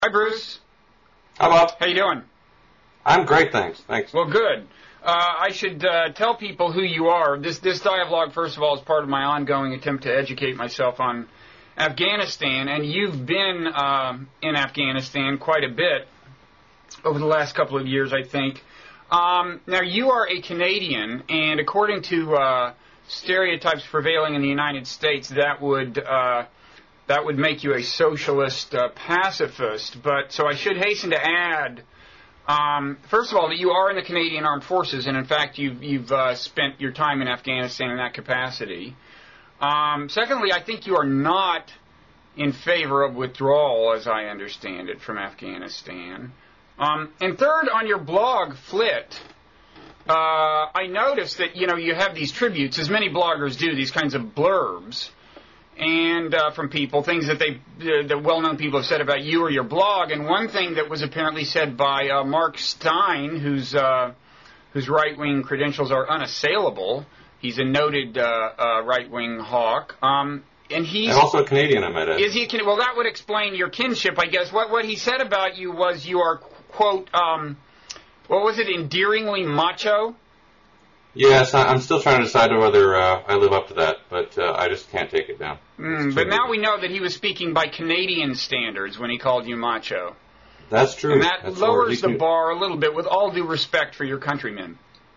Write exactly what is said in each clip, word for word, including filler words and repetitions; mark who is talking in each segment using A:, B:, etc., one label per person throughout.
A: Hi, Bruce.
B: How Bob?
A: How you doing?
B: I'm great, thanks. Thanks.
A: Well, good. Uh, I should uh, tell people who you are. This this dialogue, first of all, is part of my ongoing attempt to educate myself on Afghanistan, and you've been uh, in Afghanistan quite a bit over the last couple of years, I think. Um, now, you are a Canadian, and according to uh, stereotypes prevailing in the United States, that would uh, that would make you a socialist uh, pacifist. But so I should hasten to add, um, first of all, that you are in the Canadian Armed Forces, and in fact, you've you've uh, spent your time in Afghanistan in that capacity. Um, secondly, I think you are not in favor of withdrawal, as I understand it, from Afghanistan. Um, and third, on your blog, Flit, uh, I noticed that, you know, you have these tributes, as many bloggers do, these kinds of blurbs, and uh, from people, things that they, uh, the well-known people have said about you or your blog. And one thing that was apparently said by uh, Mark Stein, whose uh, whose right-wing credentials are unassailable. He's a noted uh, uh, right-wing hawk. Um, and he's
B: and also a Canadian, I might add.
A: Is he a Canadian? Well, that would explain your kinship, I guess. What what he said about you was you are, quote, um, what was it, endearingly macho?
B: Yes, I'm still trying to decide whether uh, I live up to that, but uh, I just can't take it down.
A: Mm, but now we know that he was speaking by Canadian standards when he called you macho.
B: That's true.
A: And that
B: That's
A: lowers the
B: can...
A: bar a little bit, with all due respect for your countrymen.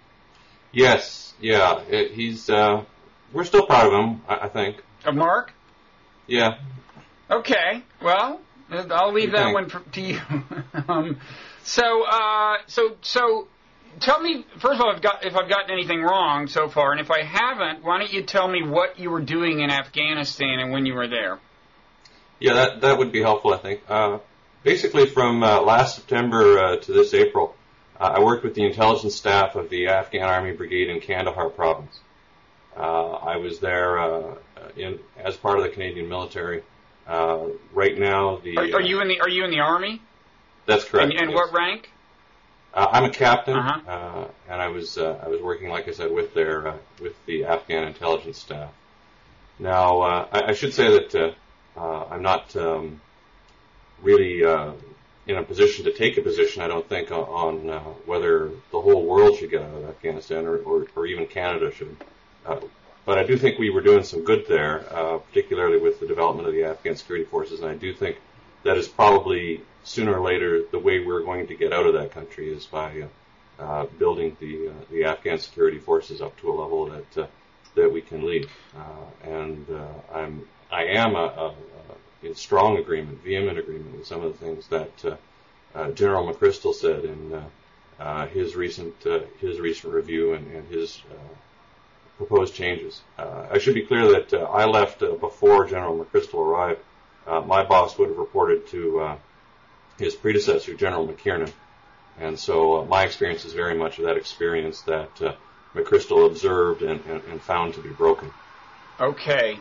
B: Yes, yeah. It, he's. Uh, we're still proud of him, I, I think.
A: Of Mark?
B: Yeah.
A: Okay. Well, I'll leave that one for, to you. um, so, uh, so, so, tell me first of all, if I've, got, if I've gotten anything wrong so far, and if I haven't, why don't you tell me what you were doing in Afghanistan and when you were there?
B: Yeah, that that would be helpful, I think. Uh, basically, from uh, last September uh, to this April, uh, I worked with the intelligence staff of the Afghan Army Brigade in Kandahar province. Uh, I was there uh, in as part of the Canadian military. Uh, right now, the
A: are, are you in the are you in the Army?
B: That's correct.
A: And, and
B: yes.
A: what rank?
B: Uh, I'm a captain,
A: uh-huh.
B: uh, and I was uh, I was working, like I said, with their uh, with the Afghan intelligence staff. Now, uh, I, I should say that uh, uh, I'm not um, really uh, in a position to take a position. I don't think on, on uh, whether the whole world should get out of Afghanistan or, or, or even Canada should. Uh, but I do think we were doing some good there, uh, particularly with the development of the Afghan security forces, and I do think that is probably sooner or later the way we're going to get out of that country is by uh, uh, building the uh, the Afghan security forces up to a level that uh, that we can lead. Uh, and uh, I'm I am a, a, a in strong agreement, vehement agreement with some of the things that uh, uh, General McChrystal said in uh, uh, his recent uh, his recent review and, and his uh, proposed changes. Uh, I should be clear that uh, I left uh, before General McChrystal arrived. Uh, my boss would have reported to uh, his predecessor, General McKiernan. And so uh, my experience is very much of that experience that uh, McChrystal observed and, and, and found to be broken.
A: Okay.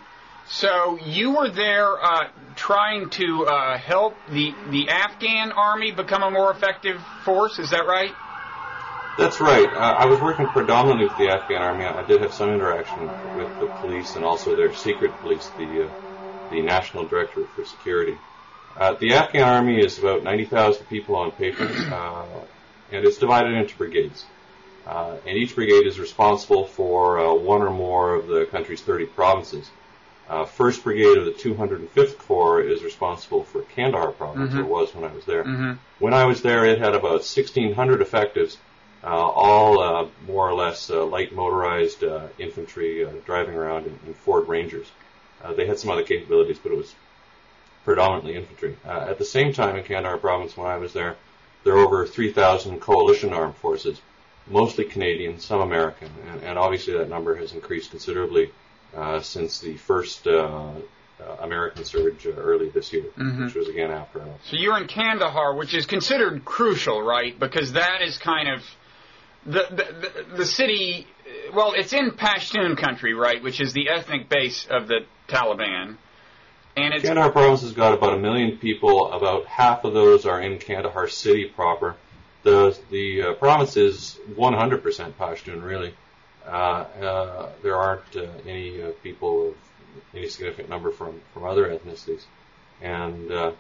A: So you were there uh, trying to uh, help the, the Afghan army become a more effective force, is that right?
B: That's right. Uh, I was working predominantly with the Afghan army. I did have some interaction with the police and also their secret police, the uh, the National Directorate for Security. Uh, the Afghan army is about ninety thousand people on paper, uh, and it's divided into brigades. Uh, and each brigade is responsible for uh, one or more of the country's thirty provinces. Uh, First Brigade of the two hundred fifth Corps is responsible for Kandahar province,
A: mm-hmm.
B: or was when I was there.
A: Mm-hmm.
B: When I was there, it had about sixteen hundred effectives, uh, all uh, more or less uh, light motorized uh, infantry uh, driving around in, in Ford Rangers. Uh, they had some other capabilities, but it was predominantly infantry. Uh, at the same time in Kandahar province when I was there, there were over three thousand coalition armed forces, mostly Canadian, some American, and, and obviously that number has increased considerably uh, since the first uh, uh, American surge uh, early this year, mm-hmm. which was again after us.
A: So you're in Kandahar, which is considered crucial, right? Because that is kind of the the, the, the city. Well, it's in Pashtun country, right, which is the ethnic base of the Taliban. And it's
B: Kandahar province has got about a million people. About half of those are in Kandahar city proper. The the uh, province is one hundred percent Pashtun, really. Uh, uh, there aren't uh, any uh, people of any significant number from, from other ethnicities. And uh,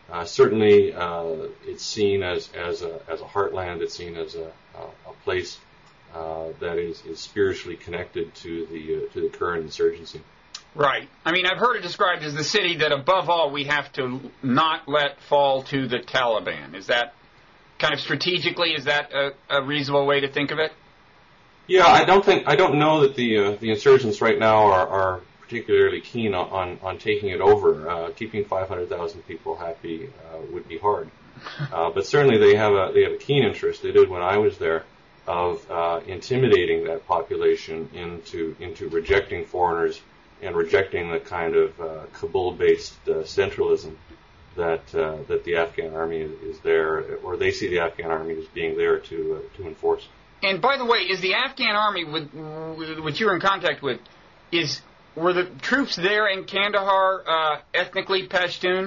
B: Uh, certainly, uh, it's seen as as a as a heartland. It's seen as a a, a place uh, that is, is spiritually connected to the uh, to the current insurgency.
A: Right. I mean, I've heard it described as the city that, above all, we have to not let fall to the Taliban. Is that kind of strategically? Is that a, a reasonable way to think of it?
B: Yeah, I don't think I don't know that the uh, the insurgents right now are, are particularly keen on, on, on taking it over. Uh, keeping five hundred thousand people happy uh, would be hard, uh, but certainly they have a they have a keen interest. They did when I was there, of uh, intimidating that population into into rejecting foreigners and rejecting the kind of uh, Kabul-based uh, centralism that uh, that the Afghan army is, is there, or they see the Afghan army as being there to uh, to enforce.
A: And by the way, is the Afghan army, with which you were in contact with, is were the troops there in Kandahar uh, ethnically Pashtun?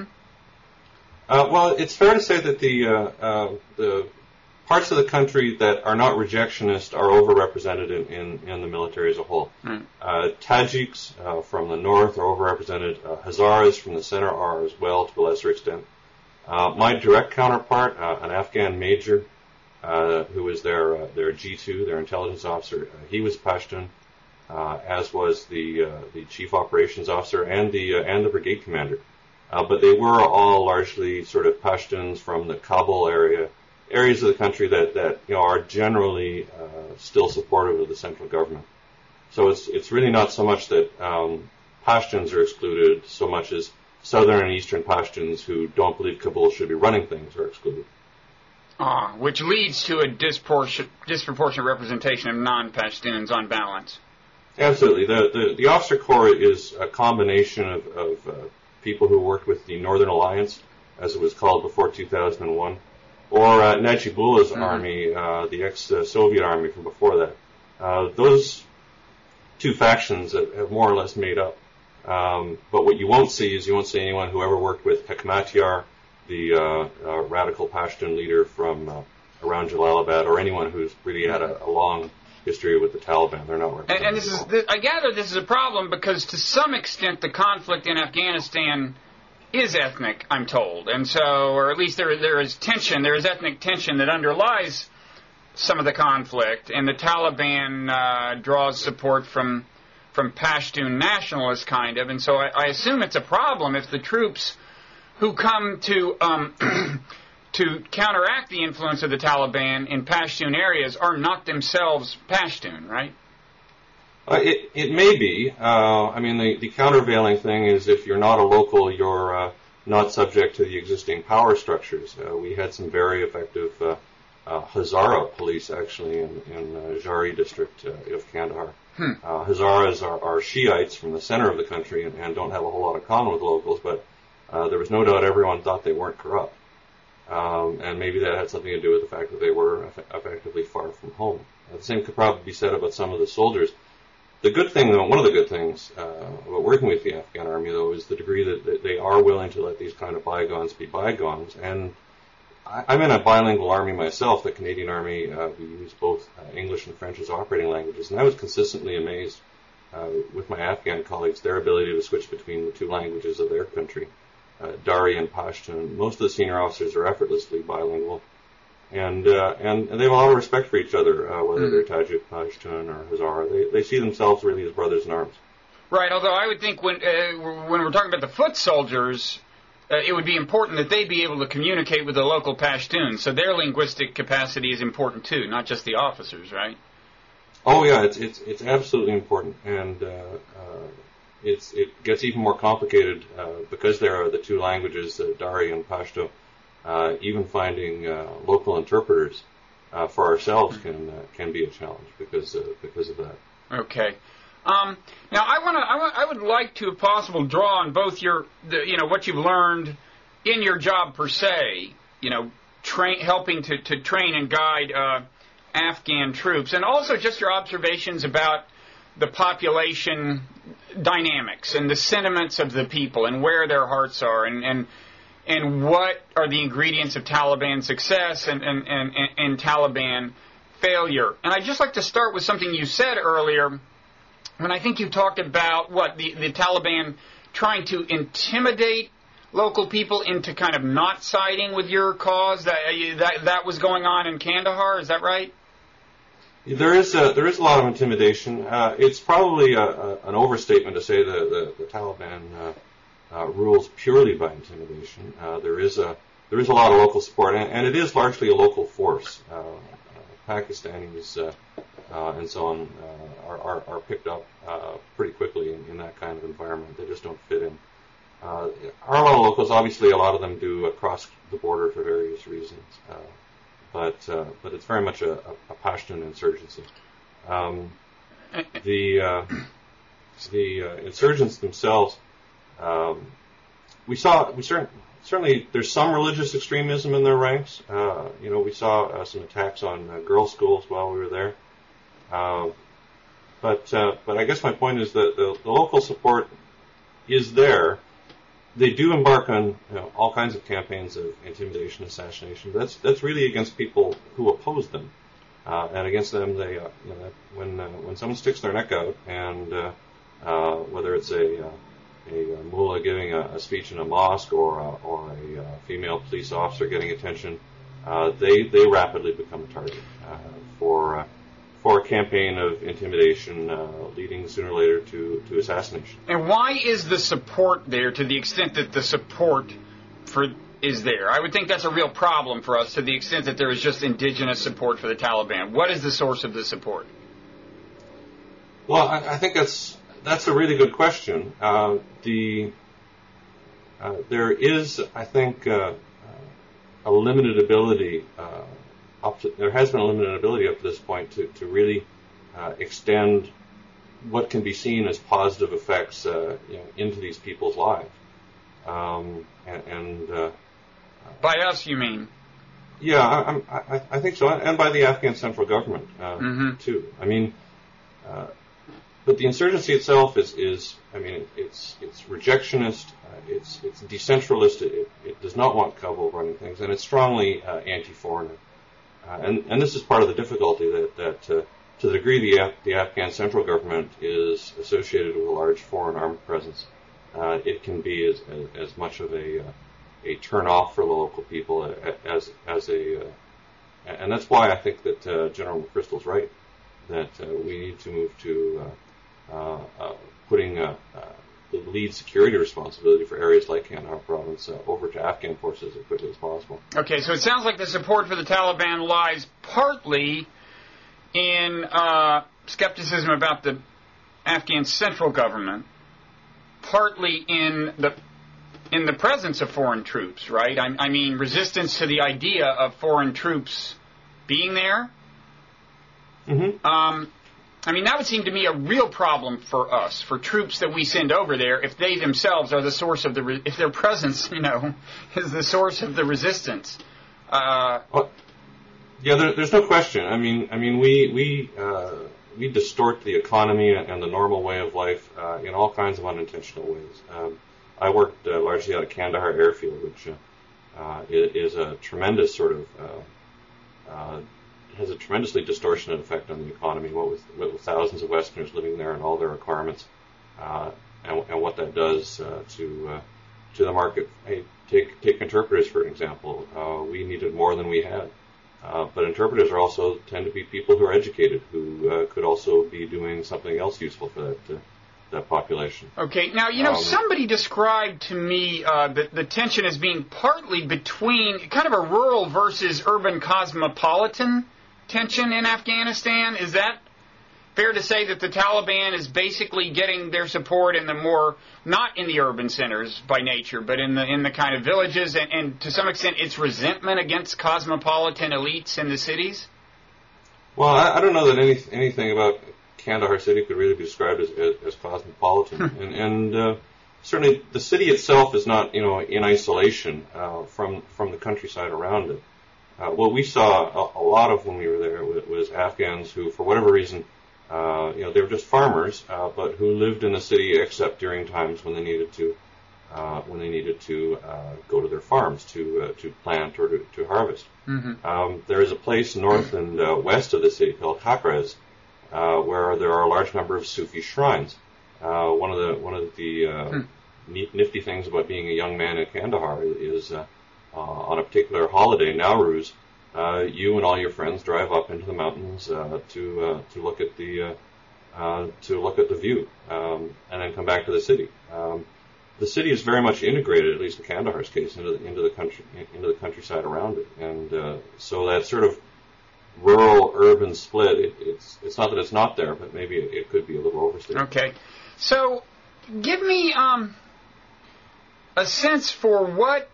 B: Uh, well, it's fair to say that the uh, uh, the parts of the country that are not rejectionist are overrepresented in, in, in the military as a whole. Mm. Uh, Tajiks uh, from the north are overrepresented. Uh, Hazaras from the center are as well, to a lesser extent. Uh, my direct counterpart, uh, an Afghan major, uh, who was their uh, their G two, their intelligence officer, uh, he was Pashtun, uh, as was the uh, the chief operations officer and the uh, and the brigade commander. Uh, but they were all largely sort of Pashtuns from the Kabul area. Areas of the country that, that you know are generally uh, still supportive of the central government. So it's it's really not so much that um, Pashtuns are excluded, so much as southern and eastern Pashtuns who don't believe Kabul should be running things are excluded.
A: Ah, which leads to a disproportionate, disproportionate representation of non-Pashtuns on balance.
B: Absolutely. The the, the officer corps is a combination of, of uh, people who worked with the Northern Alliance, as it was called before two thousand one. Or uh, Najibullah's mm-hmm. army, uh, the ex-Soviet army from before that. Uh, those two factions have, have more or less made up. Um, but what you won't see is you won't see anyone who ever worked with Hekmatyar, the uh, uh, radical Pashtun leader from uh, around Jalalabad, or anyone who's really had a, a long history with the Taliban. They're not represented.
A: And, and this is, this, I gather this is a problem because to some extent the conflict in Afghanistan is ethnic, I'm told, and so, or at least there there is tension, there is ethnic tension that underlies some of the conflict, and the Taliban uh, draws support from from Pashtun nationalists, kind of, and so I, I assume it's a problem if the troops who come to um, to counteract the influence of the Taliban in Pashtun areas are not themselves Pashtun, right?
B: Uh, it, it may be. Uh, I mean, the, the countervailing thing is if you're not a local, you're uh, not subject to the existing power structures. Uh, we had some very effective uh, uh, Hazara police, actually, in, in uh, Jari district uh, of Kandahar. Hmm. Uh, Hazaras are, are Shiites from the center of the country and, and don't have a whole lot of common with locals, but uh, there was no doubt everyone thought they weren't corrupt. Um, and maybe that had something to do with the fact that they were eff- effectively far from home. Uh, the same could probably be said about some of the soldiers. The good thing, though, one of the good things uh, about working with the Afghan army, though, is the degree that, that they are willing to let these kind of bygones be bygones. And I, I'm in a bilingual army myself, the Canadian Army. Uh, we use both uh, English and French as operating languages, and I was consistently amazed uh, with my Afghan colleagues, their ability to switch between the two languages of their country, uh, Dari and Pashtun. Most of the senior officers are effortlessly bilingual. And, uh, and and they have a lot of respect for each other, uh, whether mm. they're Tajik, Pashtun, or Hazara. They they see themselves really as brothers in arms.
A: Right. Although I would think when uh, when we're talking about the foot soldiers, uh, it would be important that they be able to communicate with the local Pashtuns. So their linguistic capacity is important too, not just the officers, right?
B: Oh yeah, it's it's it's absolutely important, and uh, uh, it's it gets even more complicated uh, because there are the two languages, uh, Dari and Pashto. Uh, even finding uh, local interpreters uh, for ourselves can uh, can be a challenge because uh, because of that.
A: Okay. Um, now I want to I, wa- I would like to, if possible, draw on both your the, you know what you've learned in your job per se, you know, train helping to, to train and guide uh, Afghan troops, and also just your observations about the population dynamics and the sentiments of the people and where their hearts are and. and And what are the ingredients of Taliban success and, and, and, and Taliban failure? And I'd just like to start with something you said earlier when I think you talked about, what, the, the Taliban trying to intimidate local people into kind of not siding with your cause? That that that was going on in Kandahar, is that right?
B: There is a, there is a lot of intimidation. Uh, it's probably a, a, an overstatement to say that the, the Taliban uh, uh, rules purely by intimidation. Uh, there is a there is a lot of local support, and, and it is largely a local force. Uh, uh, Pakistanis uh, uh, and so on uh, are, are, are picked up uh, pretty quickly in, in that kind of environment. They just don't fit in. Uh, are a lot of locals. Obviously, a lot of them do cross the border for various reasons. Uh, but uh, but it's very much a, a, a Pashtun insurgency. Um, the uh, the uh, insurgents themselves, um, we saw we certain. Certainly, there's some religious extremism in their ranks. Uh, you know, we saw uh, some attacks on uh, girls' schools while we were there. Uh, but uh, but I guess my point is that the, the local support is there. They do embark on you know, all kinds of campaigns of intimidation, assassination. That's that's really against people who oppose them, uh, and against them, they uh, you know, when uh, when someone sticks their neck out, and uh, uh, whether it's a uh, a mullah giving a, a speech in a mosque or a, or a uh, female police officer getting attention, uh, they they rapidly become a target uh, for uh, for a campaign of intimidation, uh, leading sooner or later to, to assassination.
A: And why is the support there to the extent that the support for is there? I would think that's a real problem for us to the extent that there is just indigenous support for the Taliban. What is the source of the support?
B: Well, I, I think that's that's a really good question. Uh, the uh, there is, I think, uh, a limited ability. Uh, Up to, there has been a limited ability up to this point to, to really uh, extend what can be seen as positive effects uh, you know, into these people's lives. Um, and and uh,
A: by us, you mean?
B: Yeah, I, I, I think so, and by the Afghan central government uh,
A: mm-hmm.
B: too. I mean, uh, but the insurgency itself is, is I mean, it, it's it's rejectionist, uh, it's it's decentralist. It, it does not want Kabul running things, and it's strongly uh, anti-foreigner. Uh, and, and this is part of the difficulty that, that uh, to the degree the, Af- the Afghan central government is associated with a large foreign armed presence, uh, it can be as, as, as much of a uh, a turn-off for the local people as as a, uh, and that's why I think that uh, General McChrystal's right, that uh, we need to move to uh, uh, uh, putting uh, uh, the lead security responsibility for areas like Kandahar province uh, over to Afghan forces as quickly as possible.
A: Okay, so it sounds like the support for the Taliban lies partly in uh, skepticism about the Afghan central government, partly in the in the presence of foreign troops, right? I, I mean, resistance to the idea of foreign troops being there.
B: Mm-hmm.
A: Um, I mean, that would seem to me a real problem for us, for troops that we send over there, if they themselves are the source of the, re- if their presence, you know, is the source of the resistance. Uh,
B: well, yeah, there, there's no question. I mean, I mean, we we uh, we distort the economy and the normal way of life uh, in all kinds of unintentional ways. Um, I worked uh, largely out of Kandahar airfield, which uh, uh, is a tremendous sort of uh, uh, has a tremendously distortionate effect on the economy, what with, what with thousands of Westerners living there and all their requirements, uh, and, and what that does uh, to uh, to the market. Hey, take take interpreters, for example. Uh, we needed more than we had. Uh, but interpreters are also tend to be people who are educated, who uh, could also be doing something else useful for that uh, that population.
A: Okay, now, you know,
B: um,
A: somebody described to me uh, the, the tension as being partly between kind of a rural versus urban cosmopolitan tension in Afghanistan. Is that fair to say that the Taliban is basically getting their support in the more, not in the urban centers by nature, but in the in the kind of villages, and, and to some extent its resentment against cosmopolitan elites in the cities?
B: Well, I, I don't know that any, anything about Kandahar city could really be described as, as, as cosmopolitan, and, and uh, certainly the city itself is not, you know, in isolation uh, from from the countryside around it. Uh, what we saw a, a lot of when we were there was, was Afghans who, for whatever reason, uh, you know, they were just farmers, uh, but who lived in the city except during times when they needed to uh, when they needed to uh, go to their farms to uh, to plant or to, to harvest.
A: Mm-hmm.
B: Um, there is a place north and uh, west of the city called Hakrez, Uh, where there are a large number of Sufi shrines. Uh, one of the one of the uh,
A: hmm.
B: neat, nifty things about being a young man in Kandahar is uh, uh, on a particular holiday, Nowruz, uh, you and all your friends drive up into the mountains uh, to uh, to look at the uh, uh, to look at the view, um, and then come back to the city. Um, the city is very much integrated, at least in Kandahar's case, into the, into the country into the countryside around it, and uh, so that sort of rural urban split. It, it's it's not that it's not there, but maybe it, it could be a little overstated.
A: Okay, so give me um, a sense for what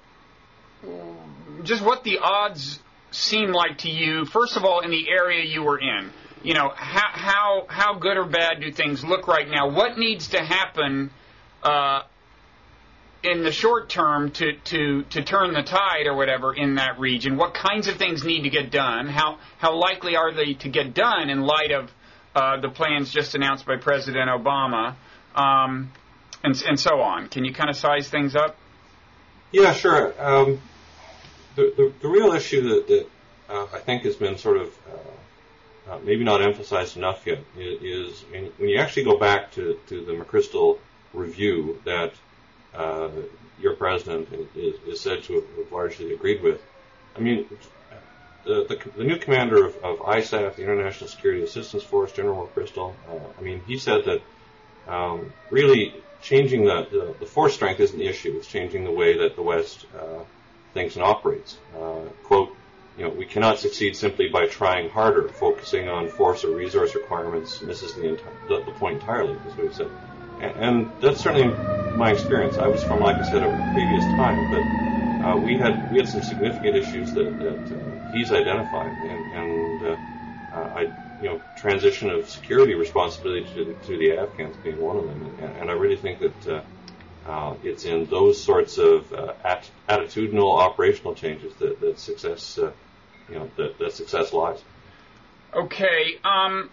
A: just what the odds seem like to you. First of all, in the area you were in, you know, how how how good or bad do things look right now? What needs to happen uh, in the short term to, to, to turn the tide or whatever in that region? What kinds of things need to get done? How how likely are they to get done in light of uh, the plans just announced by President Obama, um, and and so on? Can you kind of size things up?
B: Yeah, sure. Um, the, the the real issue that, that uh, I think has been sort of uh, uh, maybe not emphasized enough yet is, is when you actually go back to, to the McChrystal review that uh, your president is, is said to have, have largely agreed with. I mean, the the, the new commander of, of I S A F, the International Security Assistance Force, General McChrystal, uh, I mean, he said that um, really changing the, the, the force strength isn't the issue. It's changing the way that the West uh, thinks and operates. Uh, quote, you know, we cannot succeed simply by trying harder, focusing on force or resource requirements misses the, enti- the, the point entirely, is what he said. And, and that's certainly my experience. I was from, like I said, a previous time, but uh, we had we had some significant issues that, that uh, he's identified, and, and uh, uh, I, you know, transition of security responsibility to the, to the Afghans being one of them, and, and I really think that uh, uh, it's in those sorts of uh, at, attitudinal, operational changes that, that success, uh, you know, that, that success lies.
A: Okay. Um,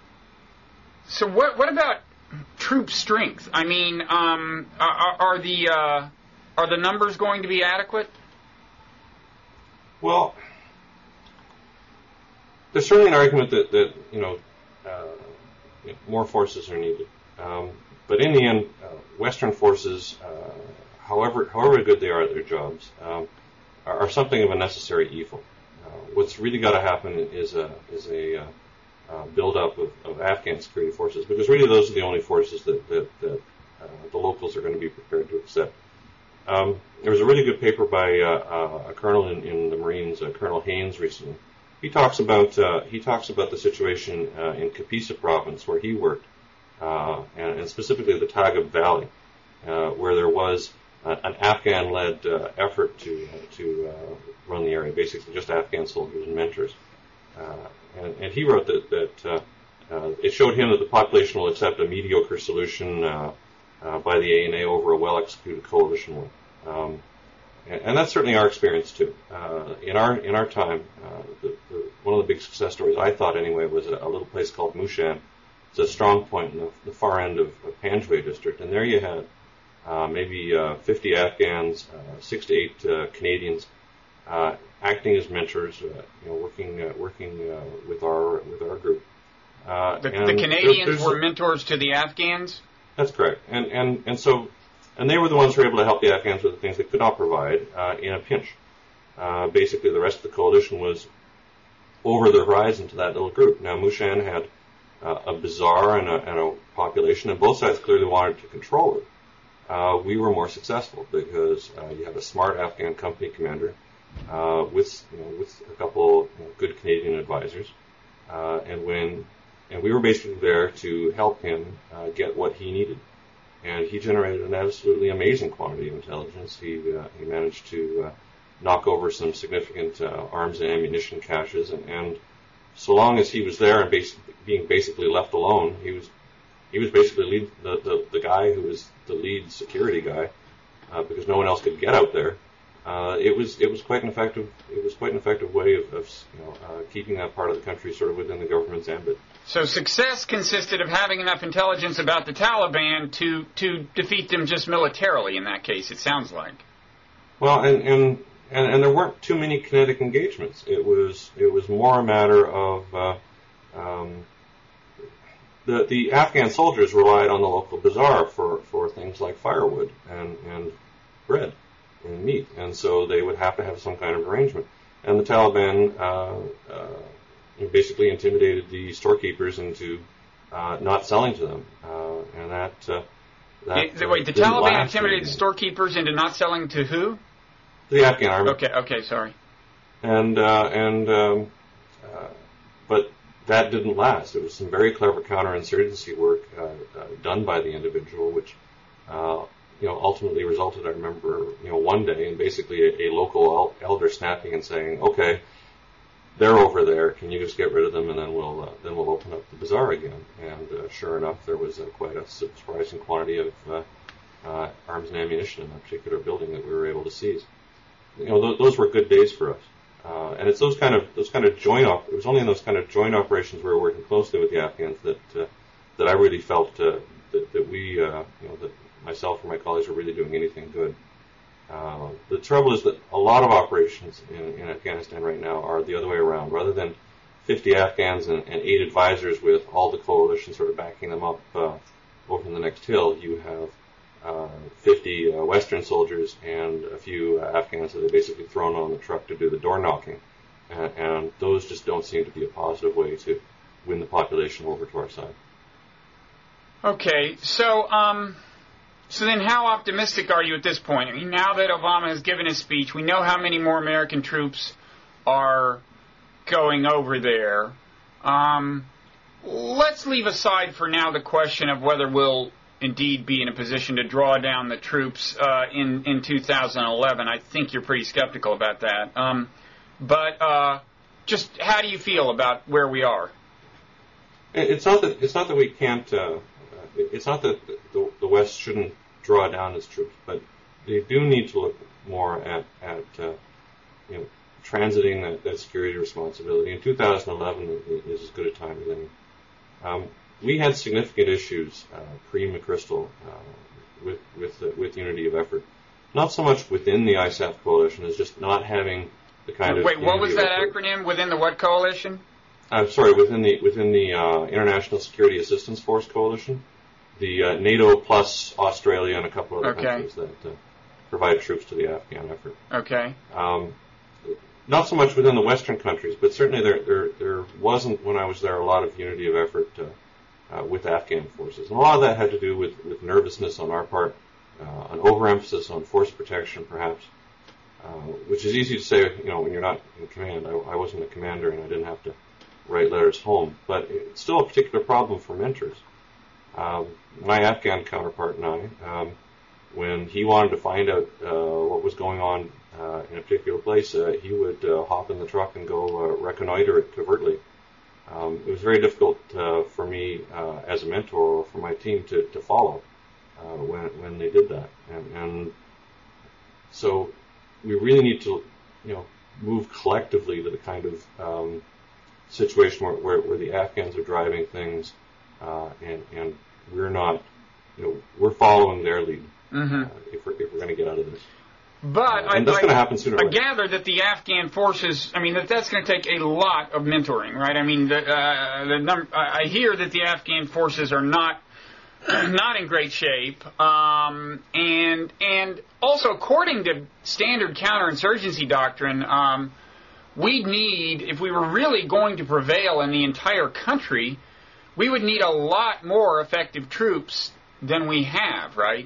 A: so what what about troop strength? I mean, um, are, are the uh, are the numbers going to be adequate?
B: Well, there's certainly an argument that, that you know, uh, you know, more forces are needed. Um, but in the end, uh, Western forces, uh, however however good they are at their jobs, um, are, are something of a necessary evil. Uh, what's really got to happen is a is a uh, uh, build-up of, of Afghan security forces, because really those are the only forces that, that, that uh, the locals are going to be prepared to accept. Um, there was a really good paper by uh, uh, a colonel in, in the Marines, uh, Colonel Haynes, recently. He talks about uh, he talks about the situation uh, in Kapisa province where he worked, uh, and, and specifically the Tagab Valley, uh, where there was uh, an Afghan-led uh, effort to uh, to uh, run the area, basically just Afghan soldiers and mentors. Uh, and, and he wrote that that uh, uh, it showed him that the population will accept a mediocre solution uh, uh, by the A N A over a well-executed coalition one. Um, And, and that's certainly our experience too. Uh, in our in our time, uh, the, the, one of the big success stories, I thought anyway, was a, a little place called Mushan. It's a strong point in the, the far end of, of Panjwai district, and there you had uh, maybe uh, fifty Afghans, uh, six to eight uh, Canadians, uh, acting as mentors, uh, you know, working uh, working uh, with our with our group. Uh,
A: the, the Canadians there, were mentors to the Afghans?
B: That's correct, and and and so. And they were the ones who were able to help the Afghans with the things they could not provide uh, in a pinch. Uh, basically, the rest of the coalition was over the horizon to that little group. Now, Mushan had uh, a bazaar and a, and a population, and both sides clearly wanted to control it. Uh, we were more successful because uh, you had a smart Afghan company commander uh, with you know, with a couple you know, good Canadian advisors, uh, and when and we were basically there to help him uh, get what he needed. And he generated an absolutely amazing quantity of intelligence. He uh, he managed to uh, knock over some significant uh, arms and ammunition caches, and, and so long as he was there and basi- being basically left alone, he was he was basically lead, the, the the guy who was the lead security guy uh, because no one else could get out there. Uh, it was it was quite an effective it was quite an effective way of, of you know uh, keeping that part of the country sort of within the government's ambit.
A: So success consisted of having enough intelligence about the Taliban to, to defeat them just militarily in that case, it sounds like.
B: Well, and, and, and, and there weren't too many kinetic engagements. It was it was more a matter of uh, um, the, the Afghan soldiers relied on the local bazaar for, for things like firewood and, and bread and meat, and so they would have to have some kind of arrangement. And the Taliban uh, uh, basically intimidated the storekeepers into uh, not selling to them, uh, and that. Uh, that
A: the, wait, the Taliban intimidated storekeepers into not selling to who?
B: The Afghan army.
A: Okay, okay, sorry.
B: And uh, and um, uh, but that didn't last. It was some very clever counterinsurgency work uh, uh, done by the individual, which uh, you know ultimately resulted. I remember you know one day in basically a, a local elder snapping and saying, "Okay, they're over there. Can you just get rid of them, and then we'll uh, then we'll open up the bazaar again." And uh, sure enough, there was uh, quite a surprising quantity of uh, uh, arms and ammunition in that particular building that we were able to seize. You know, th- those were good days for us. Uh, and it's those kind of those kind of joint. Op- it was only in those kind of joint operations where we were working closely with the Afghans that uh, that I really felt uh, that, that we, uh, you know, that myself and my colleagues were really doing anything good. Uh, the trouble is that a lot of operations in, in Afghanistan right now are the other way around. Rather than fifty Afghans and, and eight advisors with all the coalition sort of backing them up uh, over the next hill, you have Uh, fifty uh, Western soldiers and a few uh, Afghans that they basically thrown on the truck to do the door knocking, and, and those just don't seem to be a positive way to win the population over to our side.
A: Okay, so um, so then how optimistic are you at this point? I mean, now that Obama has given his speech, we know how many more American troops are going over there. Um, let's leave aside for now the question of whether we'll indeed be in a position to draw down the troops uh, in in two thousand eleven. I think you're pretty skeptical about that. Um, but uh, just how do you feel about where we are?
B: It's not that it's not that we can't. Uh, it's not that the, the West shouldn't draw down its troops, but they do need to look more at at uh, you know transiting that, that security responsibility. And two thousand eleven is as good a time as any. Um, We had significant issues uh, pre-McChrystal uh, with with uh, with unity of effort. Not so much within the I S A F coalition as just not having the kind of
A: wait. What was that
B: effort.
A: acronym within the what coalition?
B: I'm sorry, within the within the uh, International Security Assistance Force coalition, the uh, NATO plus Australia and a couple other
A: okay.
B: countries that uh, provide troops to the Afghan effort.
A: Okay.
B: Um, not so much within the Western countries, but certainly there there there wasn't when I was there a lot of unity of effort. Uh, Uh, with Afghan forces. And a lot of that had to do with, with nervousness on our part, uh, an overemphasis on force protection, perhaps, uh, which is easy to say, you know, when you're not in command. I, I wasn't a commander and I didn't have to write letters home, but it's still a particular problem for mentors. Um, my Afghan counterpart and I, um, when he wanted to find out uh, what was going on uh, in a particular place, uh, he would uh, hop in the truck and go uh, reconnoiter it covertly. Um, it was very difficult uh, for me uh, as a mentor or for my team to, to follow uh, when when they did that, and, and so we really need to, you know, move collectively to the kind of um, situation where, where, where the Afghans are driving things, uh, and and we're not, you know, we're following their lead
A: mm-hmm.
B: uh, if we're if we're going to get out of this.
A: But
B: uh, and
A: I,
B: that's going to happen
A: I
B: sooner. or later.
A: gather that the Afghan forces, I mean, that that's going to take a lot of mentoring, right? I mean, the, uh, the num- I hear that the Afghan forces are not not in great shape, um, and and also according to standard counterinsurgency doctrine, um, we'd need, if we were really going to prevail in the entire country, we would need a lot more effective troops than we have, right?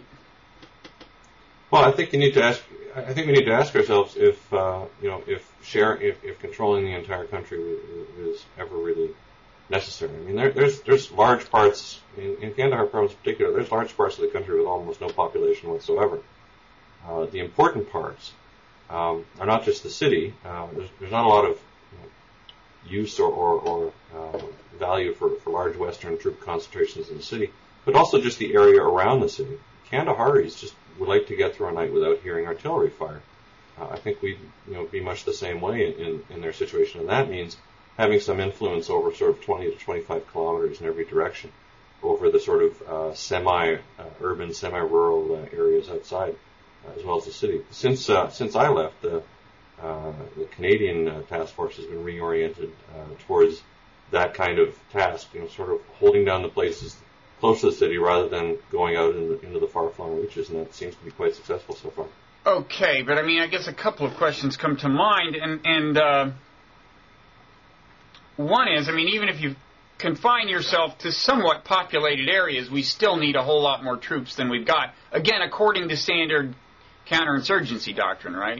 B: Well, I think you need to ask. I think we need to ask ourselves if uh, you know if share if, if controlling the entire country is ever really necessary. I mean, there, there's there's large parts in, in Kandahar province in particular. There's large parts of the country with almost no population whatsoever. Uh, the important parts um, are not just the city. Uh, there's, there's not a lot of you know, use or, or, or uh, value for, for large Western troop concentrations in the city, but also just the area around the city. Kandaharis just would like to get through a night without hearing artillery fire. Uh, I think we'd you know, be much the same way in, in, in their situation, and that means having some influence over sort of twenty to twenty-five kilometers in every direction over the sort of uh, semi-urban, uh, semi-rural uh, areas outside, uh, as well as the city. Since uh, since I left, uh, uh, the Canadian uh, task force has been reoriented uh, towards that kind of task, you know, sort of holding down the places close to the city rather than going out in the, into the far-flung reaches, and that seems to be quite successful so far.
A: Okay, but I mean, I guess a couple of questions come to mind, and, and uh, one is, I mean, even if you confine yourself to somewhat populated areas, we still need a whole lot more troops than we've got. Again, according to standard counterinsurgency doctrine, right?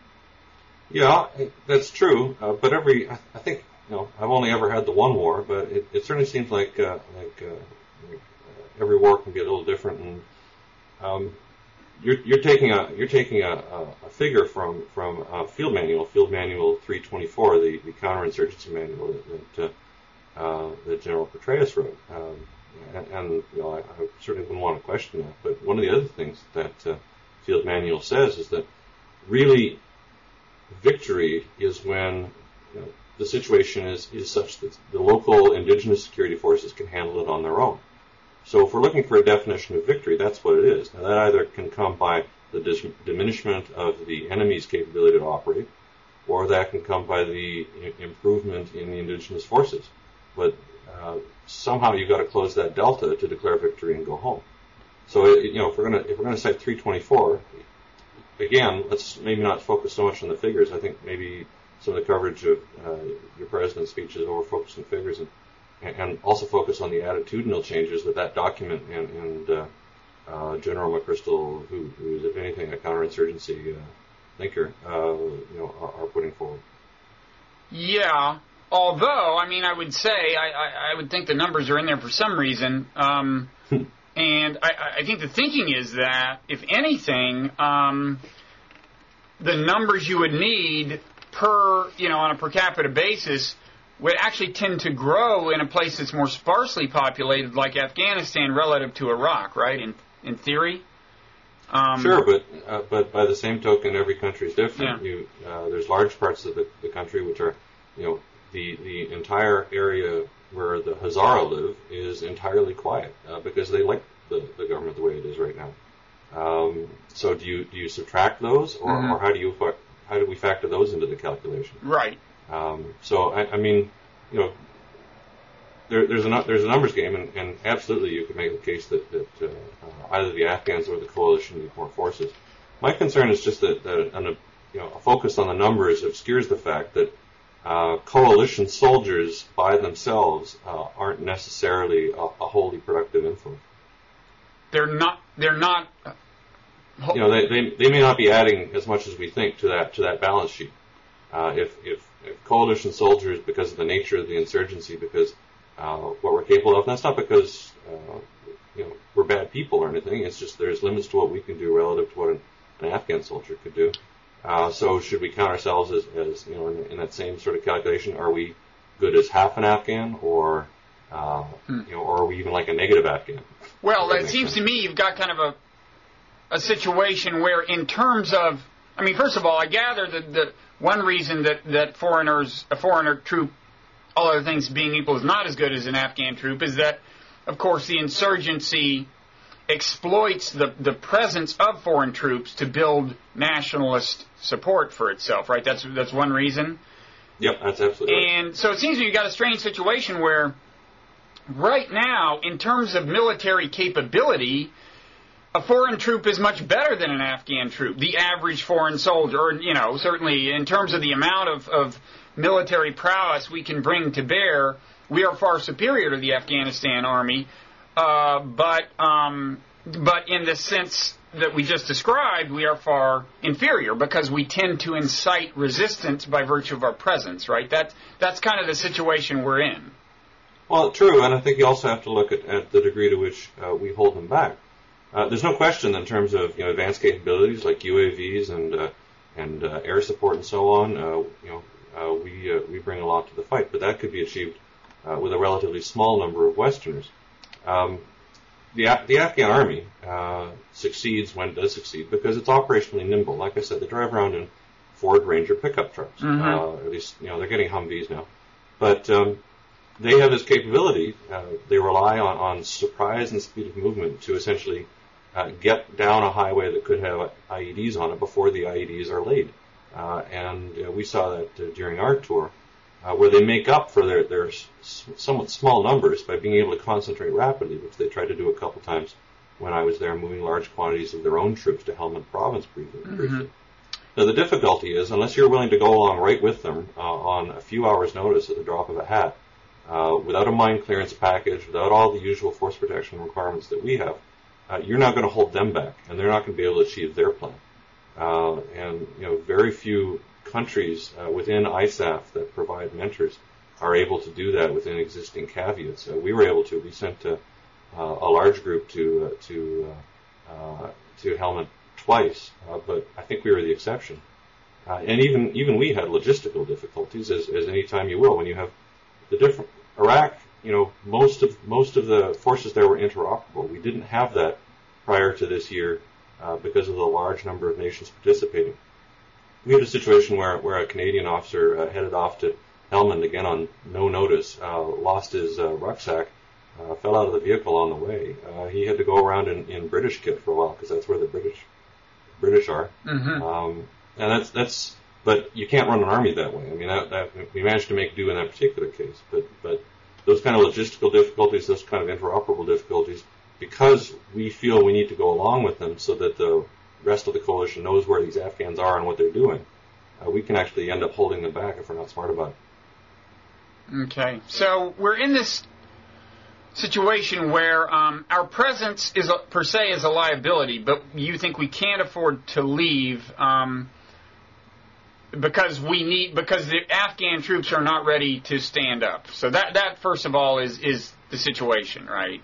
B: Yeah, that's true. Uh, but every, I, I think, you know, I've only ever had the one war, but it, it certainly seems like uh, like uh, every war can be a little different. And um, you're, you're taking a you're taking a, a figure from from a field manual, Field Manual three twenty-four, the, the counterinsurgency manual that that, uh, uh, that General Petraeus wrote. Um, and, and you know, I, I certainly wouldn't want to question that. But one of the other things that uh, Field Manual says is that really victory is when, you know, the situation is, is such that the local indigenous security forces can handle it on their own. So if we're looking for a definition of victory, that's what it is. Now, that either can come by the dis- diminishment of the enemy's capability to operate, or that can come by the I- improvement in the indigenous forces. But uh, somehow you've got to close that delta to declare victory and go home. So, it, you know, if we're going to if we're going to cite three twenty-four, again, let's maybe not focus so much on the figures. I think maybe some of the coverage of uh, your president's speech is over-focused on figures, and, and also focus on the attitudinal changes that that document and, and uh, uh, General McChrystal, who, who is, if anything, a counterinsurgency uh, thinker, uh, you know, are, are putting forward.
A: Yeah, although, I mean, I would say, I, I, I would think the numbers are in there for some reason. Um, and I, I think the thinking is that, if anything, um, the numbers you would need per, you know, on a per capita basis would actually tend to grow in a place that's more sparsely populated, like Afghanistan, relative to Iraq, right? In in theory. Um,
B: sure, but uh, but by the same token, every country is different.
A: Yeah.
B: You, uh, there's large parts of the, the country which are, you know, the the entire area where the Hazara live is entirely quiet uh, because they like the, the government the way it is right now. Um, so do you do you subtract those, or, mm-hmm. or how do you how do we factor those into the calculation?
A: Right.
B: Um, so I, I mean, you know, there, there's a there's a numbers game, and, and absolutely you could make the case that, that uh, uh, either the Afghans or the coalition need more forces. My concern is just that, that an, a, you know a focus on the numbers obscures the fact that uh, coalition soldiers by themselves uh, aren't necessarily a, a wholly productive influence.
A: They're not. They're not. Uh,
B: you know, they, they they may not be adding as much as we think to that to that balance sheet. Uh, if, if if coalition soldiers, because of the nature of the insurgency, because uh, what we're capable of, and that's not because uh, you know we're bad people or anything. It's just there's limits to what we can do relative to what an, an Afghan soldier could do. Uh, so should we count ourselves as, as you know in, in that same sort of calculation? Are we good as half an Afghan, or uh, hmm. you know, or are we even like a negative Afghan?
A: Well, it seems sense? to me you've got kind of a a situation where, in terms of, I mean, first of all, I gather that the one reason that, that foreigners, a foreigner troop, all other things being equal, is not as good as an Afghan troop is that, of course, the insurgency exploits the, the presence of foreign troops to build nationalist support for itself, right? That's that's one reason.
B: Yep, that's absolutely right.
A: And so it seems you've got a strange situation where, right now, in terms of military capability, a foreign troop is much better than an Afghan troop, the average foreign soldier, or, you know, certainly in terms of the amount of, of military prowess we can bring to bear, we are far superior to the Afghanistan army. Uh, but um, but in the sense that we just described, we are far inferior because we tend to incite resistance by virtue of our presence, right? That, that's kind of the situation we're in.
B: Well, true, and I think you also have to look at, at the degree to which uh, we hold them back. Uh, there's no question in terms of you know advanced capabilities like U A Vs and uh, and uh, air support and so on. Uh, you know uh, we uh, we bring a lot to the fight, but that could be achieved uh, with a relatively small number of Westerners. Um, the the Afghan army uh, succeeds when it does succeed because it's operationally nimble. Like I said, they drive around in Ford Ranger pickup trucks.
A: Mm-hmm.
B: Uh, at least you know they're getting Humvees now, but um, they have this capability. Uh, they rely on, on surprise and speed of movement to essentially Uh, get down a highway that could have I E Ds on it before the I E Ds are laid. Uh, and uh, we saw that uh, during our tour. uh, where they make up for their, their s- somewhat small numbers by being able to concentrate rapidly, which they tried to do a couple times when I was there, moving large quantities of their own troops to Helmand Province briefly.
A: Mm-hmm.
B: Now, the difficulty is, unless you're willing to go along right with them uh, on a few hours' notice at the drop of a hat, uh, without a mine clearance package, without all the usual force protection requirements that we have, uh, you're not going to hold them back, and they're not going to be able to achieve their plan. Uh, and, you know, very few countries uh, within I S A F that provide mentors are able to do that within existing caveats. Uh, we were able to. We sent uh, uh, a large group to uh, to uh, uh, to Helmand twice, uh, but I think we were the exception. Uh, and even even we had logistical difficulties, as as any time you will when you have the different Iraq. You know, most of most of the forces there were interoperable. We didn't have that prior to this year uh, because of the large number of nations participating. We had a situation where where a Canadian officer uh, headed off to Helmand again on no notice, uh, lost his uh, rucksack, uh, fell out of the vehicle on the way. Uh, he had to go around in, in British kit for a while because that's where the British British are.
A: Mm-hmm.
B: Um, and that's that's. But you can't run an army that way. I mean, that, that, we managed to make do in that particular case. But but those kind of logistical difficulties, those kind of interoperable difficulties, because we feel we need to go along with them so that the rest of the coalition knows where these Afghans are and what they're doing, uh, we can actually end up holding them back if we're not smart about it.
A: Okay, so we're in this situation where um, our presence is a, per se is a liability, but you think we can't afford to leave um, because we need because the Afghan troops are not ready to stand up. So that that first of all is is the situation, right?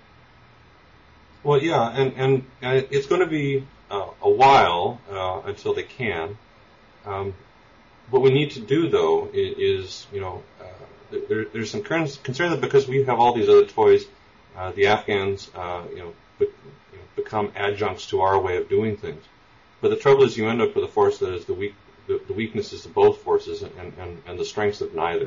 B: Well, yeah, and and, and it's going to be uh, a while uh, until they can. Um, what we need to do, though, is, is you know, uh, there, there's some concern that because we have all these other toys, uh, the Afghans, uh, you know, be, you know, become adjuncts to our way of doing things. But the trouble is, you end up with a force that is the weak, the, the weaknesses of both forces and, and, and the strengths of neither.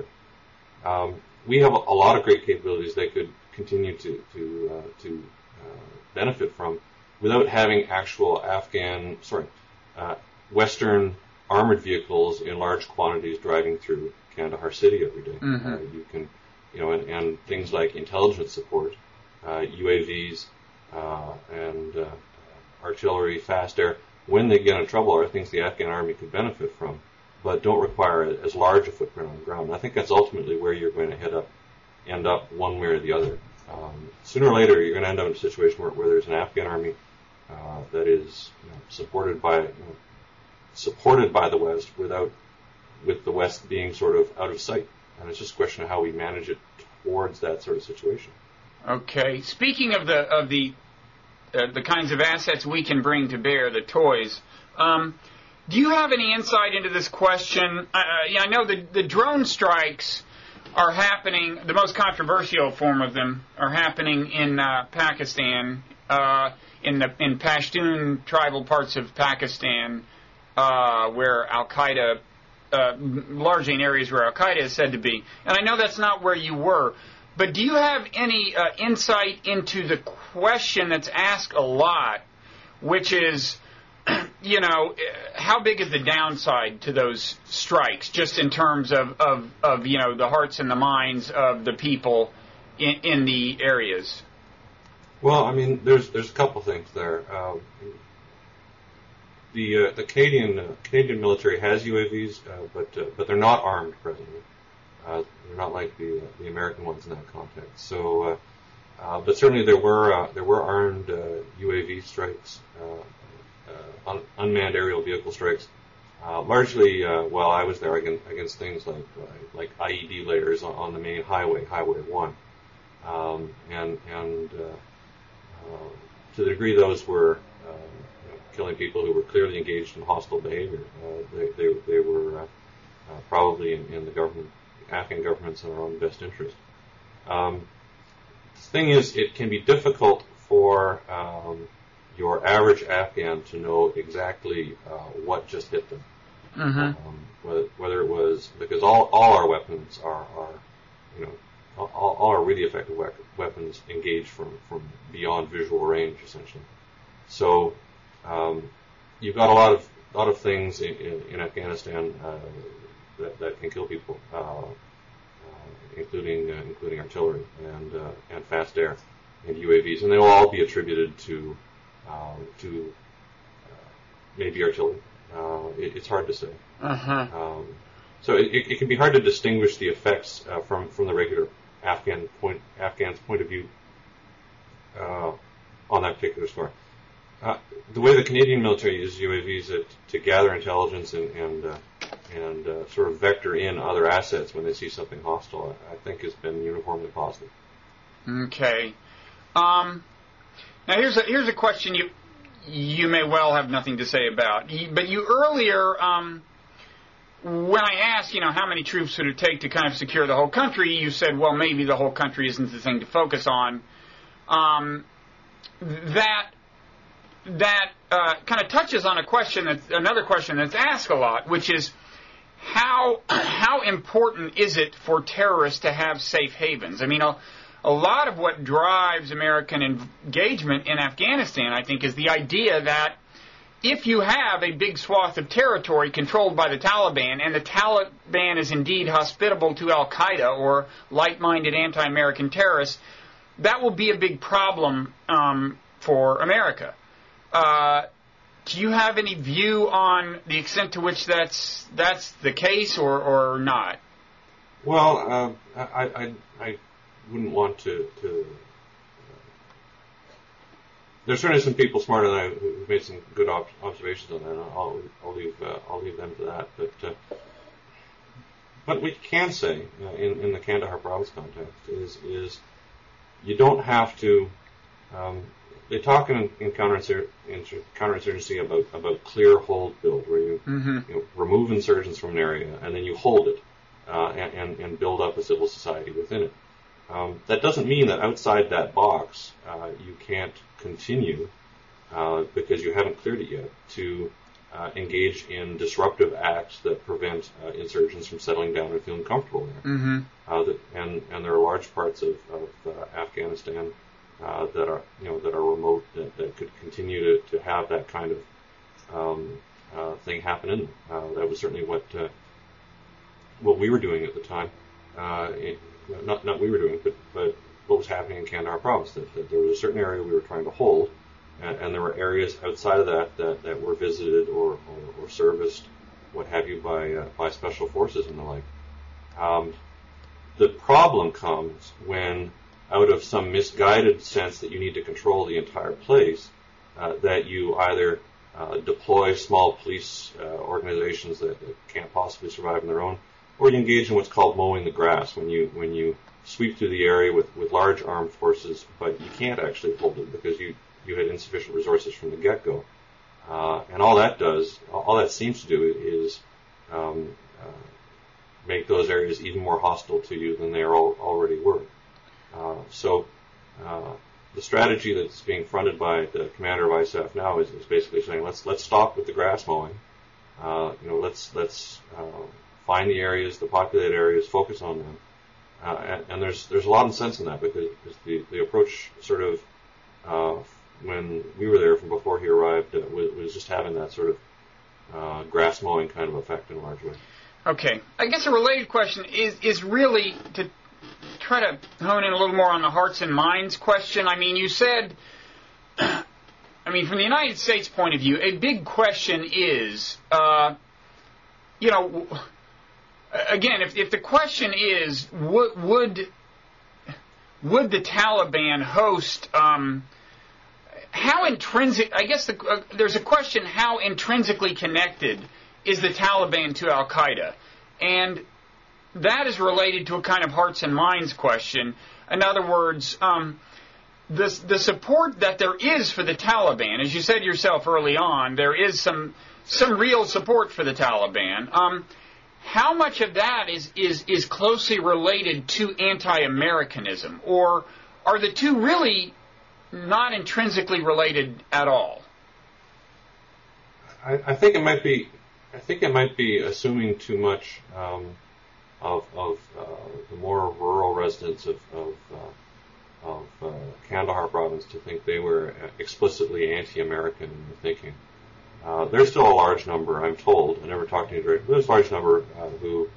B: Um, we have a, a lot of great capabilities they could continue to to uh, to uh, benefit from without having actual Afghan, sorry, uh, Western armored vehicles in large quantities driving through Kandahar city every day.
A: Mm-hmm.
B: Uh, you can, you know, and, and things like intelligence support, uh, U A Vs, uh, and uh, artillery, fast air, when they get in trouble, are things the Afghan army could benefit from, but don't require as large a footprint on the ground. And I think that's ultimately where you're going to head up, end up one way or the other. Um, sooner or later, you're going to end up in a situation where, where there's an Afghan army uh, that is you know, supported by you know, supported by the West without with the West being sort of out of sight. And it's just a question of how we manage it towards that sort of situation. Okay.
A: Speaking of the of the uh, the kinds of assets we can bring to bear, the toys, um, do you have any insight into this question? Uh, I know the the drone strikes are happening. The most controversial form of them are happening in uh, Pakistan, uh, in the in Pashtun tribal parts of Pakistan. Uh, where Al-Qaeda, uh, largely in areas where Al-Qaeda is said to be. And I know that's not where you were, but do you have any uh, insight into the question that's asked a lot, which is, you know, how big is the downside to those strikes, just in terms of, of, of you know, the hearts and the minds of the people in, in the areas?
B: Well, I mean, there's there's a couple things there. Um, The uh, the Canadian uh, Canadian military has U A Vs, uh, but uh, but they're not armed presently. Uh, they're not like the uh, the American ones in that context. So, uh, uh, but certainly there were uh, there were armed uh, U A V strikes, uh, uh, un- unmanned aerial vehicle strikes, uh, largely uh, while I was there against, against things like uh, like I E D layers on, on the main highway, Highway One, um, and and uh, uh, to the degree those were. Um, killing people who were clearly engaged in hostile behavior. Uh, they, they, they were uh, uh, probably in, in the government, Afghan government's in their own best interest. Um, the thing is, it can be difficult for um, your average Afghan to know exactly uh, what just hit them.
A: Mm-hmm.
B: Um, whether, whether it was, because all, all our weapons are, are you know, all, all our really effective we- weapons engage from, from beyond visual range, essentially. So, Um, you've got a lot of lot of things in, in, in Afghanistan uh, that, that can kill people. Uh, uh, including uh, including artillery and uh, and fast air and U A Vs, and they will all be attributed to uh, to uh, maybe artillery. Uh, it, it's hard to say.
A: Uh-huh.
B: Um, so it, it can be hard to distinguish the effects uh, from from the regular Afghan point Afghan's point of view uh, on that particular score. Uh, the way the Canadian military uses U A Vs it, to gather intelligence and and, uh, and uh, sort of vector in other assets when they see something hostile, I think has been uniformly positive.
A: Okay. Um, now here's a here's a question you you may well have nothing to say about, but you earlier, um, when I asked, you know, how many troops would it take to kind of secure the whole country, you said, well, maybe the whole country isn't the thing to focus on. Um, that that uh, kind of touches on a question that's another question that's asked a lot, which is how how important is it for terrorists to have safe havens? I mean, a, a lot of what drives American engagement in Afghanistan, I think, is the idea that if you have a big swath of territory controlled by the Taliban, and the Taliban is indeed hospitable to Al-Qaeda or like-minded anti-American terrorists, that will be a big problem um, for America. Uh, do you have any view on the extent to which that's that's the case, or, or not?
B: Well, uh, I, I I wouldn't want to. to uh, there's certainly some people smarter than I who've made some good ob- observations on that. And I'll I'll leave uh, I'll leave them to that. But uh, what we can say uh, in in the Kandahar province context is is you don't have to. Um, They talk in, in counterinsurgency, counterinsurgency about, about clear hold build, where you, mm-hmm. you know, remove insurgents from an area and then you hold it uh, and, and build up a civil society within it. Um, that doesn't mean that outside that box uh, you can't continue, uh, because you haven't cleared it yet, to uh, engage in disruptive acts that prevent uh, insurgents from settling down and feeling comfortable there. Mm-hmm. Uh, that, and, and there are large parts of, of uh, Afghanistan Uh, that are, you know, that are remote, that, that could continue to, to have that kind of um, uh, thing happen in them. Uh, that was certainly what uh, what we were doing at the time. Uh, it, not not we were doing, but but what was happening in Kandahar province. That, that there was a certain area we were trying to hold, and, and there were areas outside of that that, that were visited or, or, or serviced, what have you, by uh, by special forces and the like. Um, the problem comes when, out of some misguided sense that you need to control the entire place, uh, that you either uh, deploy small police uh, organizations that, that can't possibly survive on their own, or you engage in what's called mowing the grass, when you when you sweep through the area with, with large armed forces, but you can't actually hold it because you, you had insufficient resources from the get-go. Uh, and all that does, all that seems to do is um, uh, make those areas even more hostile to you than they all, already were. Uh, so uh, the strategy that's being fronted by the commander of I S A F now is, is basically saying let's let's stop with the grass mowing. Uh, you know, let's let's uh, find the areas, the populated areas, focus on them. Uh, and, and there's there's a lot of sense in that, because, because the the approach sort of uh, when we were there from before he arrived uh, was, was just having that sort of uh, grass mowing kind of effect in a large way.
A: Okay, I guess a related question is is really to try to hone in a little more on the hearts and minds question. I mean, you said, I mean, from the United States point of view, a big question is, uh, you know, again, if, if the question is, would would, would the Taliban host, um, how intrinsic, I guess the, uh, there's a question, how intrinsically connected is the Taliban to Al-Qaeda? And that is related to a kind of hearts and minds question. In other words, um, the, the support that there is for the Taliban, as you said yourself early on, there is some some real support for the Taliban. Um, how much of that is, is, is closely related to anti-Americanism? Or are the two really not intrinsically related at all?
B: I, I think it might be. I think it might be assuming too much um, of, of uh, the more rural residents of of, uh, of uh, Kandahar province to think they were explicitly anti-American in their thinking. Uh, there's still a large number, I'm told. I never talked to any directly, but there's a large number uh, who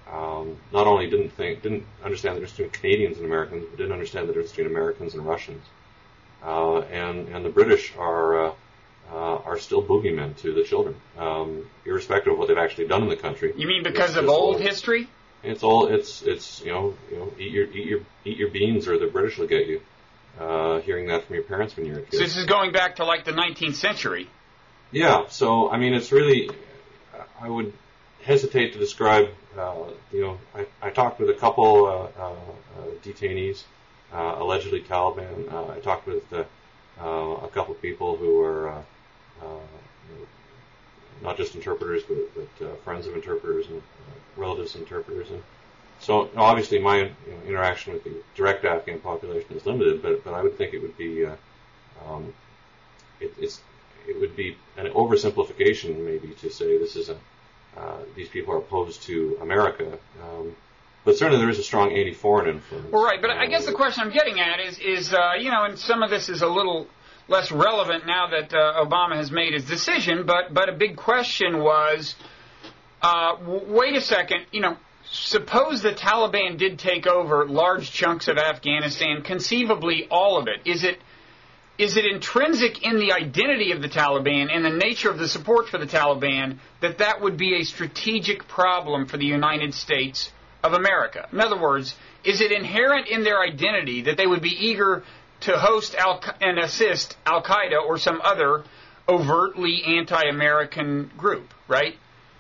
B: um, not only didn't think, didn't understand the difference between Canadians and Americans, but didn't understand the difference between Americans and Russians. Uh, and and the British are uh, uh, are still boogeymen to the children, um, irrespective of what they've actually done in the country.
A: You mean because of old history?
B: It's all it's it's you know you know eat your eat your eat your beans or the British will get you. Uh, hearing that from your parents when you were a kid.
A: So this is going back to like the nineteenth century.
B: Yeah. So I mean, it's really I would hesitate to describe. Uh, you know, I, I talked with a couple uh, uh, uh, detainees, uh, allegedly Taliban. Uh, I talked with uh, uh, a couple of people who were uh, uh, you know, not just interpreters, but, but uh, friends of interpreters and uh, relatives of interpreters. And so, obviously, my you know, interaction with the direct Afghan population is limited, but but I would think it would be uh, um, it, it's it would be an oversimplification maybe to say this is a uh, these people are opposed to America. Um, but certainly there is a strong anti-foreign influence.
A: Well, right, but I guess the question I'm getting at is is uh, you know, and some of this is a little less relevant now that uh, Obama has made his decision, but but a big question was, uh, w- wait a second, you know, suppose the Taliban did take over large chunks of Afghanistan, conceivably all of it. Is it is it intrinsic in the identity of the Taliban and the nature of the support for the Taliban that that would be a strategic problem for the United States of America? In other words, is it inherent in their identity that they would be eager to host Al- and assist Al-Qaeda or some other overtly anti-American group, right?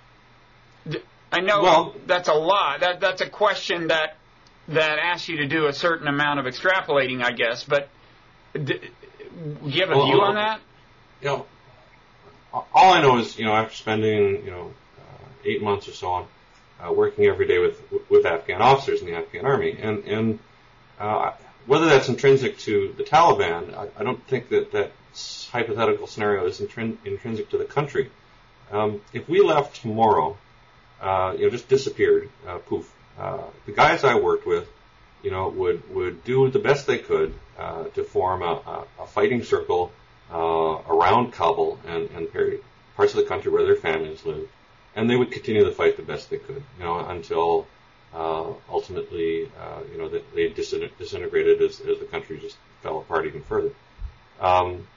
A: I know
B: well,
A: that's a lot. That that's a question that that asks you to do a certain amount of extrapolating, I guess. But d- do you have a
B: well,
A: view on that?
B: You know, all I know is, you know, after spending, you know, uh, eight months or so on uh, working every day with with Afghan officers in the Afghan army, and and uh, whether that's intrinsic to the Taliban, I, I don't think that that hypothetical scenario is intrin- intrinsic to the country. Um, if we left tomorrow, uh, you know, just disappeared, uh, poof, uh, the guys I worked with, you know, would, would do the best they could uh, to form a, a, a fighting circle uh, around Kabul and, and parts of the country where their families lived, and they would continue to fight the best they could, you know, until uh, ultimately, uh, you know, they, they disintegrated as, as the country just fell apart even further. Um,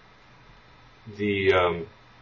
B: the um,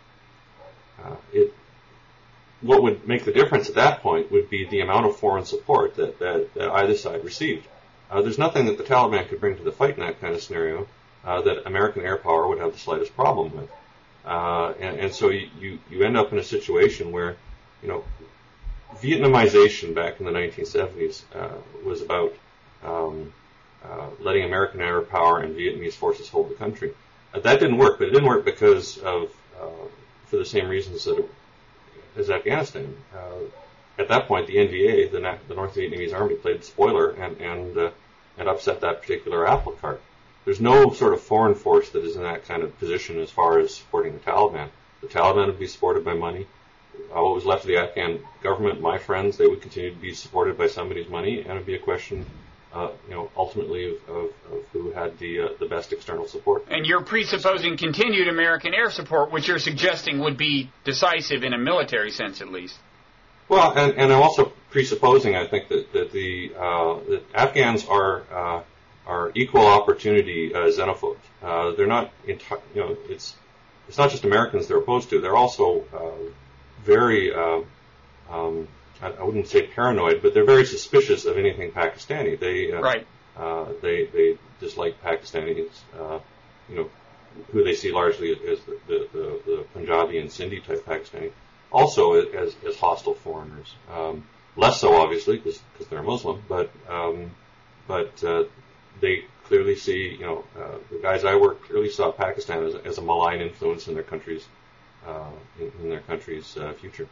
B: uh, it what would make the difference at that point would be the amount of foreign support that, that, that either side received. Uh, there's nothing that the Taliban could bring to the fight in that kind of scenario uh, that American air power would have the slightest problem with. Uh, and, and so you, you, you end up in a situation where, you know, Vietnamization back in the nineteen seventies uh, was about um, uh, letting American air power and Vietnamese forces hold the country. Uh, that didn't work, but it didn't work because of, uh, for the same reasons that it, as Afghanistan. Uh, at that point, the N V A, the, the North Vietnamese Army, played spoiler and and, uh, and upset that particular apple cart. There's no sort of foreign force that is in that kind of position as far as supporting the Taliban. The Taliban would be supported by money. Uh, what was left of the Afghan government, my friends, they would continue to be supported by somebody's money, and it would be a question, uh, you know, ultimately of, of, of who had the uh, the best external support.
A: And you're presupposing continued American air support, which you're suggesting would be decisive in a military sense, at least.
B: Well, and, and I'm also presupposing, I think, that that the uh, that Afghans are uh, are equal opportunity uh, xenophobes. Uh, they're not, enti- you know, it's it's not just Americans they're opposed to. They're also uh, very, uh, um, I, I wouldn't say paranoid, but they're very suspicious of anything Pakistani. They uh,
A: right.
B: Uh, they they dislike Pakistanis, uh, you know, who they see largely as the the, the, the Punjabi and Sindhi type Pakistani. Also as, as hostile foreigners. Um, less so, obviously, because they're Muslim, but um, but uh, they clearly see, you know, uh, the guys I work clearly saw Pakistan as, as a malign influence in their country's uh, in, in their country's uh, future.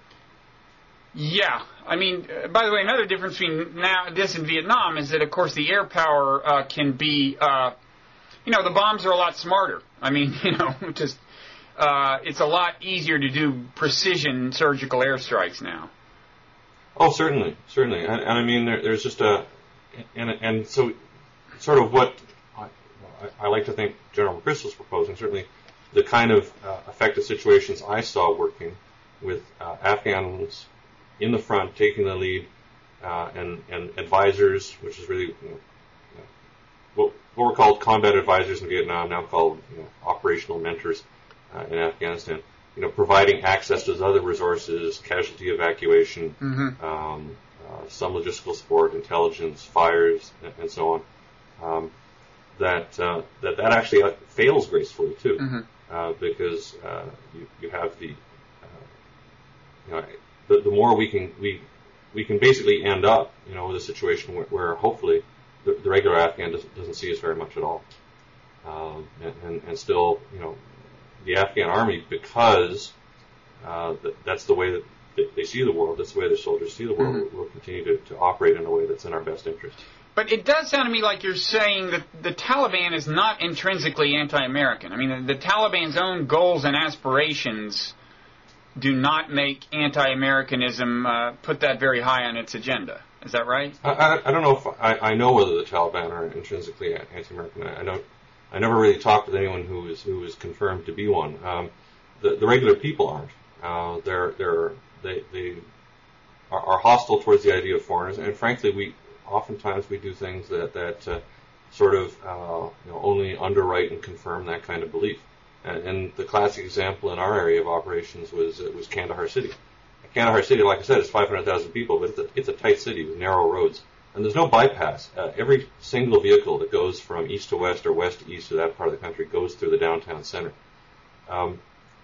A: Yeah, I mean, uh, by the way, another difference between now this and Vietnam is that, of course, the air power uh, can be, uh, you know, the bombs are a lot smarter. I mean, you know, just. Uh, it's a lot easier to do precision surgical airstrikes now.
B: Oh, certainly, certainly, and, and I mean, there, there's just a, and and so, sort of what I, I like to think General McChrystal was proposing. Certainly, the kind of uh, effective situations I saw working with uh, Afghans in the front, taking the lead, uh, and, and advisors, which is really you know, what, what were called combat advisors in Vietnam, now called you know, operational mentors uh, in Afghanistan. You know, providing access to other resources, casualty evacuation, mm-hmm. um, uh, some logistical support, intelligence, fires, and, and so on. Um, that uh, that that actually fails gracefully too, mm-hmm. uh, because uh, you, you have the uh, you know the, the more we can we we can basically end up you know with a situation where, where hopefully the, the regular Afghan doesn't, doesn't see us very much at all, um, and, and and still you know the Afghan army, because uh, th- that's the way that they, they see the world, that's the way their soldiers see the world, mm-hmm. will continue to, to operate in a way that's in our best interest.
A: But it does sound to me like you're saying that the Taliban is not intrinsically anti-American. I mean, the, the Taliban's own goals and aspirations do not make anti-Americanism uh, put that very high on its agenda. Is that right?
B: I, I, I don't know if I, I know whether the Taliban are intrinsically anti-American. I, I don't. I never really talked with anyone who is who is confirmed to be one. Um, the, the regular people aren't. Uh, they're they're they they are, are hostile towards the idea of foreigners, and frankly, we oftentimes we do things that that uh, sort of uh, you know only underwrite and confirm that kind of belief. And, and the classic example in our area of operations was uh, was Kandahar City. Kandahar City, like I said, is five hundred thousand people, but it's a, it's a tight city with narrow roads. And there's no bypass. Uh, every single vehicle that goes from east to west or west to east to that part of the country goes through the downtown center. Um,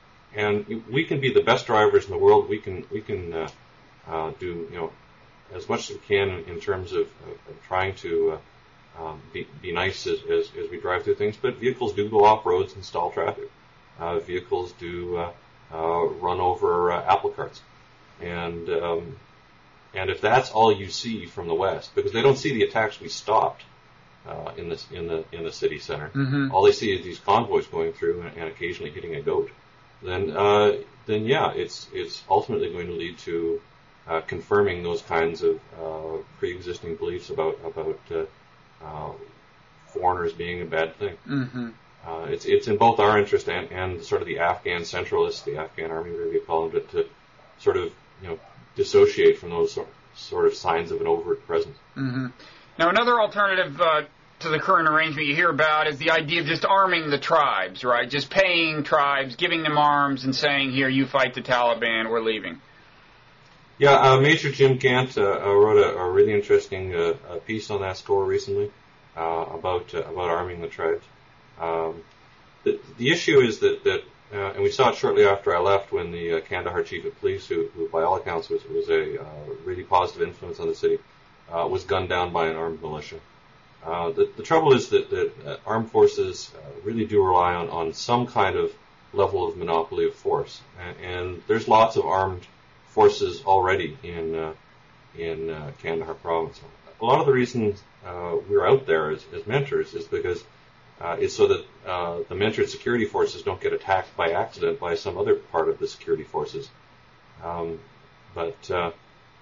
B: and we can be the best drivers in the world. We can we can uh, uh, do you know as much as we can in, in terms of, of, of trying to uh, um, be, be nice as, as, as we drive through things. But vehicles do go off roads and stall traffic. Uh, vehicles do uh, uh, run over uh, apple carts. And um, and if that's all you see from the West, because they don't see the attacks we stopped uh, in this in the in the city center, mm-hmm. all they see is these convoys going through and, and occasionally hitting a goat. Then uh, then yeah, it's it's ultimately going to lead to uh, confirming those kinds of uh, pre-existing beliefs about about uh, uh, foreigners being a bad thing. Mm-hmm. Uh, it's it's in both our interest and, and sort of the Afghan centralists, the Afghan army, whatever you call them, to, to sort of you know, dissociate from those sort, sort of signs of an overt presence.
A: Mm-hmm. Now, another alternative uh, to the current arrangement you hear about is the idea of just arming the tribes, right? Just paying tribes, giving them arms, and saying, here, you fight the Taliban, we're leaving.
B: Yeah, uh, Major Jim Gant uh, uh, wrote a, a really interesting uh, a piece on that score recently uh, about uh, about arming the tribes. Um, the, the issue is that, that Uh, and we saw it shortly after I left when the uh, Kandahar chief of police, who, who by all accounts was, was a uh, really positive influence on the city, uh, was gunned down by an armed militia. Uh, the, the trouble is that, that uh, armed forces uh, really do rely on, on some kind of level of monopoly of force. And, and there's lots of armed forces already in uh, in uh, Kandahar province. A lot of the reasons uh, we're out there as, as mentors is because Uh, is so that uh, the mentored security forces don't get attacked by accident by some other part of the security forces. Um, but uh,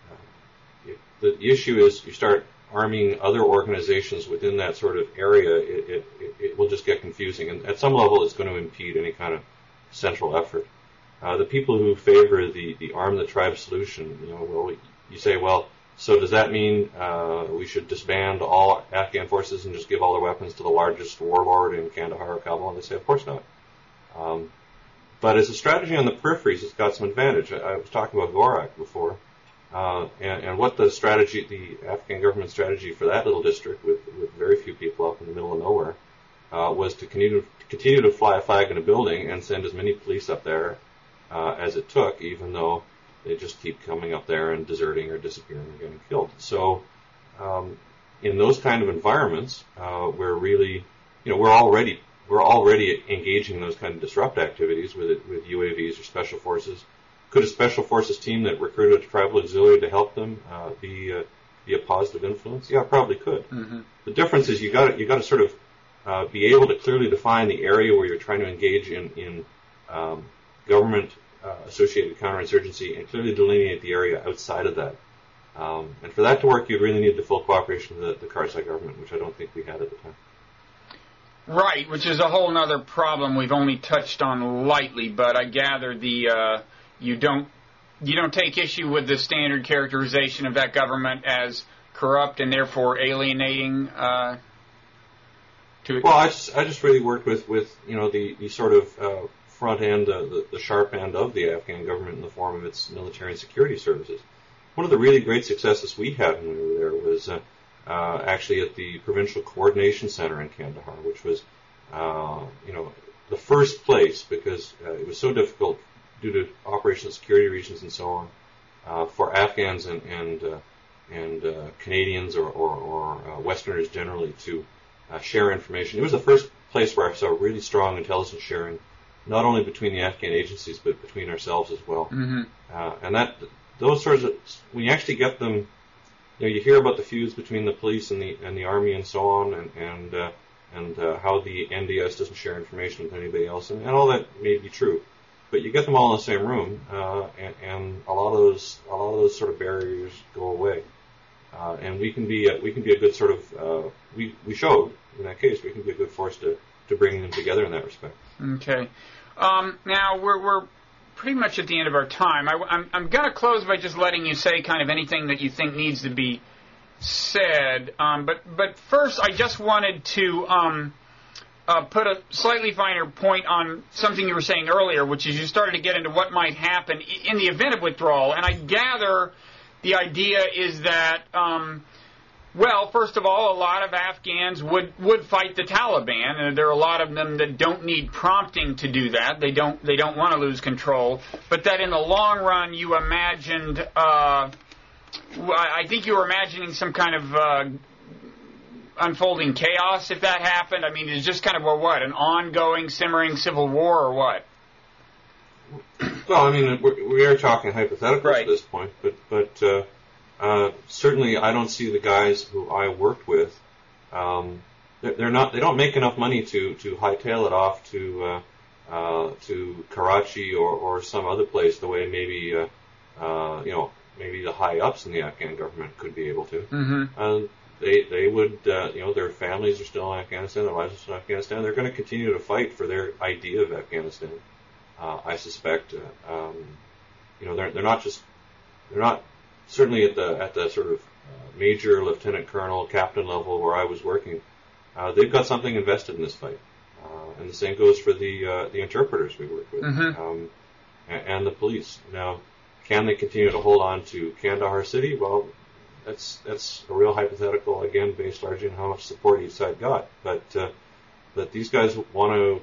B: it, the issue is you start arming other organizations within that sort of area, it, it, it will just get confusing. And at some level, it's going to impede any kind of central effort. Uh, the people who favor the, the arm the tribe solution, you know, well, you say, well, so does that mean uh, we should disband all Afghan forces and just give all their weapons to the largest warlord in Kandahar or Kabul? And they say, of course not. Um, but as a strategy on the peripheries, it's got some advantage. I, I was talking about Gorak before, uh, and, and what the strategy, the Afghan government strategy for that little district with, with very few people up in the middle of nowhere, uh, was to continue, to continue to fly a flag in a building and send as many police up there uh, as it took, even though they just keep coming up there and deserting or disappearing or getting killed. So, um, in those kind of environments, uh, we're really, you know, we're already we're already engaging in those kind of disrupt activities with it, with U A Vs or special forces. Could a special forces team that recruited a tribal auxiliary to help them uh, be uh, be a positive influence? Yeah, it probably could. Mm-hmm. The difference is you got you got to sort of uh, be able to clearly define the area where you're trying to engage in in um, government. Uh, associated counterinsurgency and clearly delineate the area outside of that. Um, and for that to work, you'd really need the full cooperation of the, the Karzai government, which I don't think we had at the time.
A: Right, which is a whole other problem we've only touched on lightly, but I gather the uh, you don't you don't take issue with the standard characterization of that government as corrupt and therefore alienating. Uh, to
B: well, I just I just really worked with, with you know the, the sort of uh, front end, uh, the, the sharp end of the Afghan government in the form of its military and security services. One of the really great successes we had when we were there was uh, uh, actually at the Provincial Coordination Center in Kandahar, which was uh, you know the first place, because uh, it was so difficult due to operational security reasons and so on, uh, for Afghans and and, uh, and uh, Canadians or, or, or uh, Westerners generally to uh, share information. It was the first place where I saw really strong intelligence sharing, not only between the Afghan agencies but between ourselves as well.
A: Mm-hmm.
B: Uh, and that those sorts of, when you actually get them, you know, you hear about the feuds between the police and the and the army and so on, and and uh, and uh, how the N D S doesn't share information with anybody else, and, and all that may be true, but you get them all in the same room, uh, and, and a lot of those a lot of those sort of barriers go away, uh, and we can be a, we can be a good sort of uh, we we showed in that case we can be a good force to to bring them together in that respect.
A: Okay, um, now we're we're pretty much at the end of our time. I, I'm I'm going to close by just letting you say kind of anything that you think needs to be said, um, but but first I just wanted to um, uh, put a slightly finer point on something you were saying earlier, which is you started to get into what might happen in the event of withdrawal, and I gather the idea is that, um, well, first of all, a lot of Afghans would, would fight the Taliban, and there are a lot of them that don't need prompting to do that. They don't they don't want to lose control, but that in the long run you imagined. Uh, I think you were imagining some kind of uh, unfolding chaos if that happened. I mean, it's just kind of a what, an ongoing, simmering civil war or what?
B: Well, I mean, we're, we are talking hypotheticals
A: right.
B: at this point, but but uh, uh, certainly I don't see the guys who I worked with. Um, they're not. They don't make enough money to to hightail it off to uh, uh, to Karachi or, or some other place the way maybe uh, uh, you know. maybe the high-ups in the Afghan government could be able to.
A: Mm-hmm.
B: Uh, they they would, uh, you know, their families are still in Afghanistan, their lives are still in Afghanistan. They're going to continue to fight for their idea of Afghanistan. Uh, I suspect, uh, um, you know, they're they're not just they're not certainly at the at the sort of uh, major, lieutenant colonel, captain level where I was working. Uh, they've got something invested in this fight, uh, and the same goes for the uh, the interpreters we work with,
A: mm-hmm.
B: um, and, and the police. Now, can they continue to hold on to Kandahar city? Well, that's that's a real hypothetical, again, based largely on how much support each side got. But uh, but these guys want to.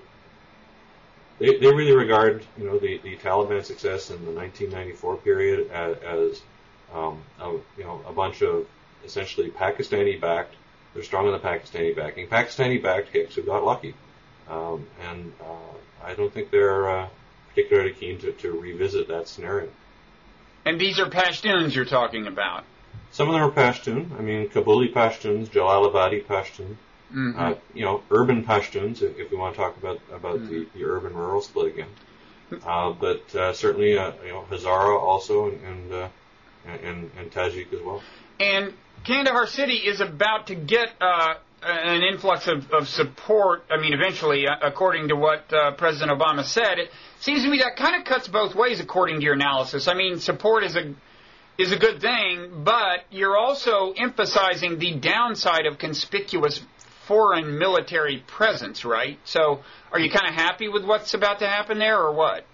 B: They they really regard you know the, the Taliban success in the nineteen ninety-four period as, as um, a, you know a bunch of essentially Pakistani backed. They're strong in the Pakistani backing. Pakistani backed hicks who got lucky, um, and uh, I don't think they're uh, particularly keen to, to revisit that scenario.
A: And these are Pashtuns you're talking about.
B: Some of them are Pashtun. I mean, Kabuli Pashtuns, Jalalabadi Pashtun.
A: Mm-hmm.
B: Uh, you know, urban Pashtuns, if, if we want to talk about about mm-hmm. the, the urban-rural split again. Uh, but uh, certainly, uh, you know, Hazara also, and and, uh, and and Tajik as well.
A: And Kandahar City is about to get uh, an influx of, of support. I mean, eventually, uh, according to what uh, President Obama said, it seems to me that kind of cuts both ways, according to your analysis. I mean, support is a is a good thing, but you're also emphasizing the downside of conspicuous foreign military presence, right? So, are you kind of happy with what's about to happen there, or what?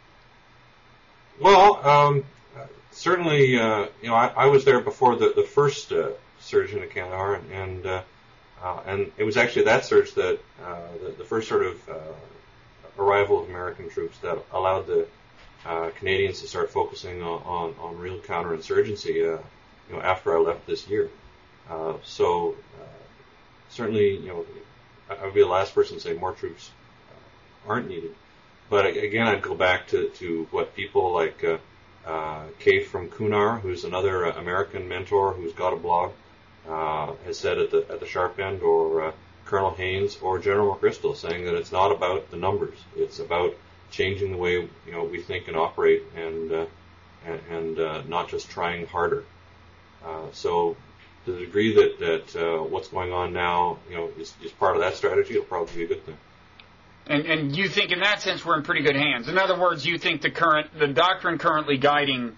B: Well, um, certainly, uh, you know, I, I was there before the the first uh, surge into Kandahar, and. and uh, Uh, and it was actually that surge that uh, the, the first sort of uh, arrival of American troops that allowed the uh, Canadians to start focusing on, on, on real counterinsurgency. Uh, you know, after I left this year, uh, so uh, certainly, you know, I would be the last person to say more troops uh, aren't needed. But again, I'd go back to, to what people like uh, uh, Kay from Kunar, who's another uh, American mentor who's got a blog. Uh, has said at the at the sharp end, or uh, Colonel Haynes or General McChrystal, saying that it's not about the numbers; it's about changing the way you know we think and operate, and uh, and, and uh, not just trying harder. Uh, so, to the degree that that uh, what's going on now, you know, is, is part of that strategy, it'll probably be a good thing.
A: And and you think, in that sense, we're in pretty good hands. In other words, you think the current the doctrine currently guiding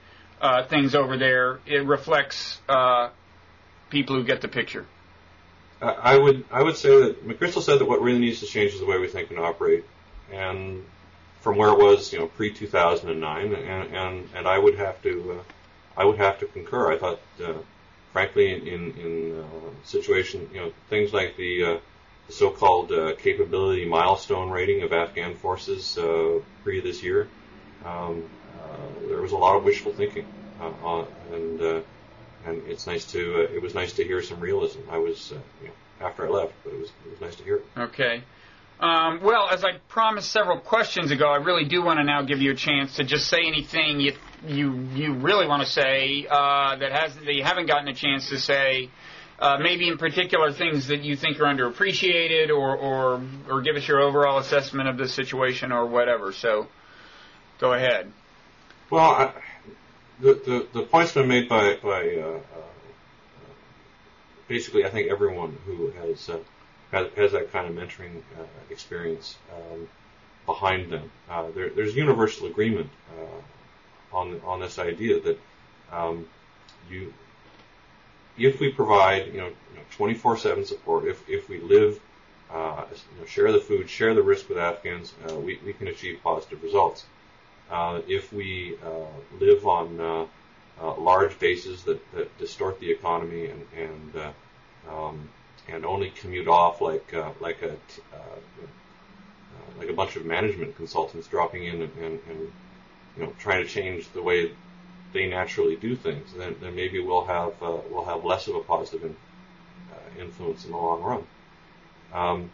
A: uh, things over there, it reflects uh, people who get the picture.
B: I would I would say that McChrystal said that what really needs to change is the way we think and operate, and from where it was, you know, pre two thousand nine, and and and I would have to uh, I would have to concur. I thought, uh, frankly, in in uh, situation, you know, things like the, uh, the so-called uh, capability milestone rating of Afghan forces uh, pre this year, um, uh, there was a lot of wishful thinking, uh, on, and. Uh, And it's nice to. Uh, it was nice to hear some realism. I was, uh, you know, after I left, but it was it was nice to hear it.
A: Okay. Um, well, as I promised several questions ago, I really do want to now give you a chance to just say anything you you you really want to say uh, that has that you haven't gotten a chance to say. Uh, maybe in particular things that you think are underappreciated, or or or give us your overall assessment of the situation, or whatever. So, go ahead.
B: Well. I, The, the, the point's been made by, by uh, uh, basically, I think, everyone who has uh, has, has that kind of mentoring uh, experience um, behind them. Uh, there, there's universal agreement uh, on on this idea that um, you, if we provide, you know, twenty-four seven support, if if we live, uh, you know, share the food, share the risk with Afghans, uh, we we can achieve positive results. Uh, if we uh, live on uh, uh, large bases that, that distort the economy and and uh, um, and only commute off like uh, like a uh, uh, like a bunch of management consultants dropping in and, and, and you know trying to change the way they naturally do things, then, then maybe we'll have uh, we'll have less of a positive in, uh, influence in the long run. Um,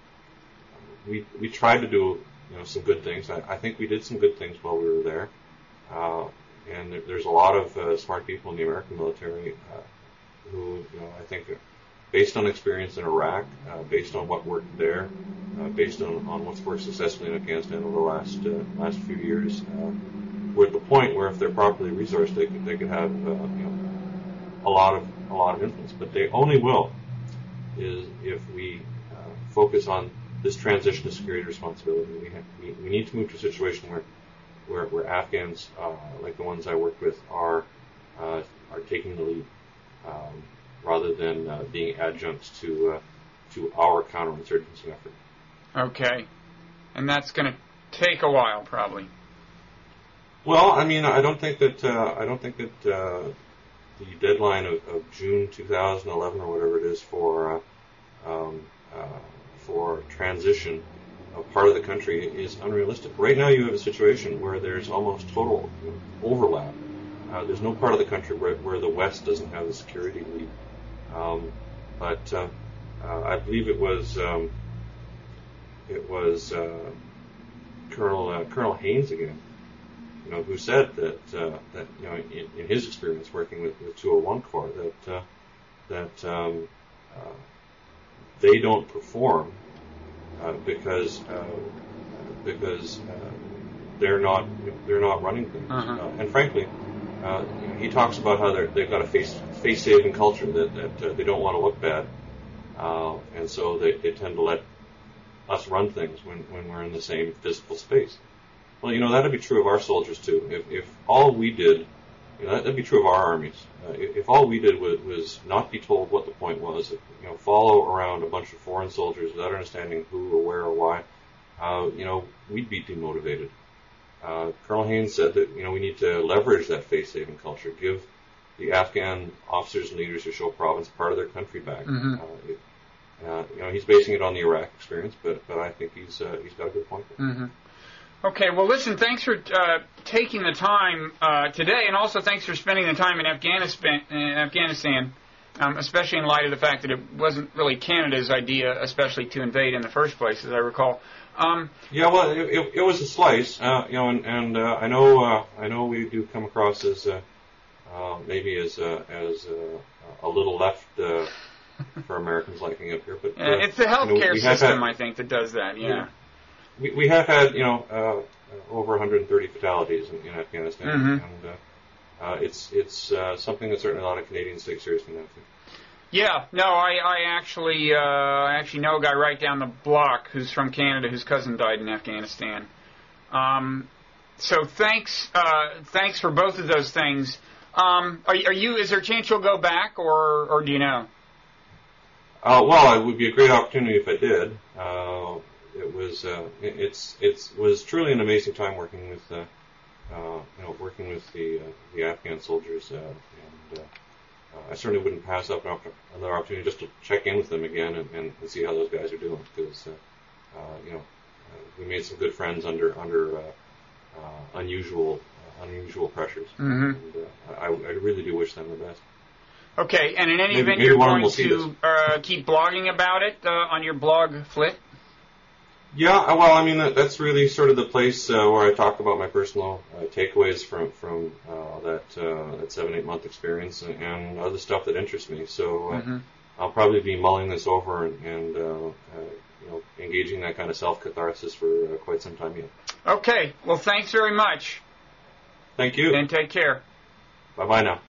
B: we we tried to do. You know, some good things. I, I think we did some good things while we were there, uh, and there, there's a lot of uh, smart people in the American military uh, who, you know, I think, based on experience in Iraq, uh, based on what worked there, uh, based on, on what's worked successfully in Afghanistan over the last uh, last few years, uh, we're at the point where if they're properly resourced, they could they could have uh, you know a lot of a lot of influence. But they only will is if we uh, focus on this transition to security responsibility. We, have, we, we need to move to a situation where, where, where Afghans, uh, like the ones I worked with, are uh, are taking the lead, um, rather than uh, being adjuncts to uh, to our counterinsurgency effort.
A: Okay, and that's going to take a while, probably.
B: Well, I mean, I don't think that uh, I don't think that uh, the deadline of, of June two thousand eleven or whatever it is for. Uh, um, uh, for transition of part of the country is unrealistic. Right now you have a situation where there's almost total overlap. Uh, there's no part of the country where, where the West doesn't have the security lead. Um, but uh, uh, I believe it was um, it was uh, Colonel uh, Colonel Haynes again, you know, who said that uh, that you know in, in his experience working with the two oh one Corps that uh, that um, uh, they don't perform uh, because uh, because uh, they're not they're not running things.
A: Uh-huh.
B: Uh, and frankly, uh, you know, he talks about how they're, they've got a face face saving culture that that uh, they don't want to look bad, uh, and so they, they tend to let us run things when, when we're in the same physical space. Well, you know, that'd be true of our soldiers too. If if all we did, you know, that'd be true of our armies. Uh, if, if all we did was, was not be told what the point was, you know, follow around a bunch of foreign soldiers without understanding who or where or why, uh, you know, we'd be demotivated. Uh, Colonel Haynes said that, you know, we need to leverage that face-saving culture, give the Afghan officers and leaders who show province part of their country back.
A: Mm-hmm.
B: Uh, it, uh, you know, he's basing it on the Iraq experience, but but I think he's uh, he's got a good point there.
A: Mm-hmm. Okay, well, listen, thanks for uh, taking the time uh, today, and also thanks for spending the time in Afghanistan, in Afghanistan um, especially in light of the fact that it wasn't really Canada's idea, especially to invade in the first place, as I recall. Um,
B: yeah, well, it, it, it was a slice, uh, you know, and, and uh, I know uh, I know we do come across as uh, uh, maybe as uh, as uh, a little left uh, for Americans liking it here, but uh,
A: it's the healthcare
B: you know,
A: system,
B: had,
A: I think, that does that. Yeah.
B: yeah. We, we have had, you know, uh, over one hundred thirty fatalities in, in Afghanistan,
A: mm-hmm.
B: and uh, uh, it's it's uh, something that certainly a lot of Canadians take seriously now too.
A: Yeah, no, I, I actually uh, I actually know a guy right down the block who's from Canada whose cousin died in Afghanistan. Um, so thanks, uh, thanks for both of those things. Um, are, are you? Is there a chance you'll go back, or, or do you know?
B: Uh, well, it would be a great opportunity if I did. Uh, it was, uh, it, it's, it's was truly an amazing time working with, uh, uh, you know, working with the uh, the Afghan soldiers, uh, and uh, uh, I certainly wouldn't pass up an opp- another opportunity just to check in with them again and, and, and see how those guys are doing, because, uh, uh, you know, uh, we made some good friends under under uh, uh, unusual uh, unusual pressures,
A: mm-hmm.
B: and uh, I, I really do wish them the best.
A: Okay, and in any
B: maybe,
A: event,
B: maybe
A: you're going
B: to
A: uh, keep blogging about it uh, on your blog, Flit?
B: Yeah, well, I mean, that, that's really sort of the place uh, where I talk about my personal uh, takeaways from from uh, that uh, that seven eight month experience and, and other stuff that interests me. So uh,
A: mm-hmm.
B: I'll probably be mulling this over and, and uh, uh, you know, engaging that kind of self catharsis for uh, quite some time yet.
A: Okay, well, thanks very much.
B: Thank you.
A: And take care.
B: Bye bye now.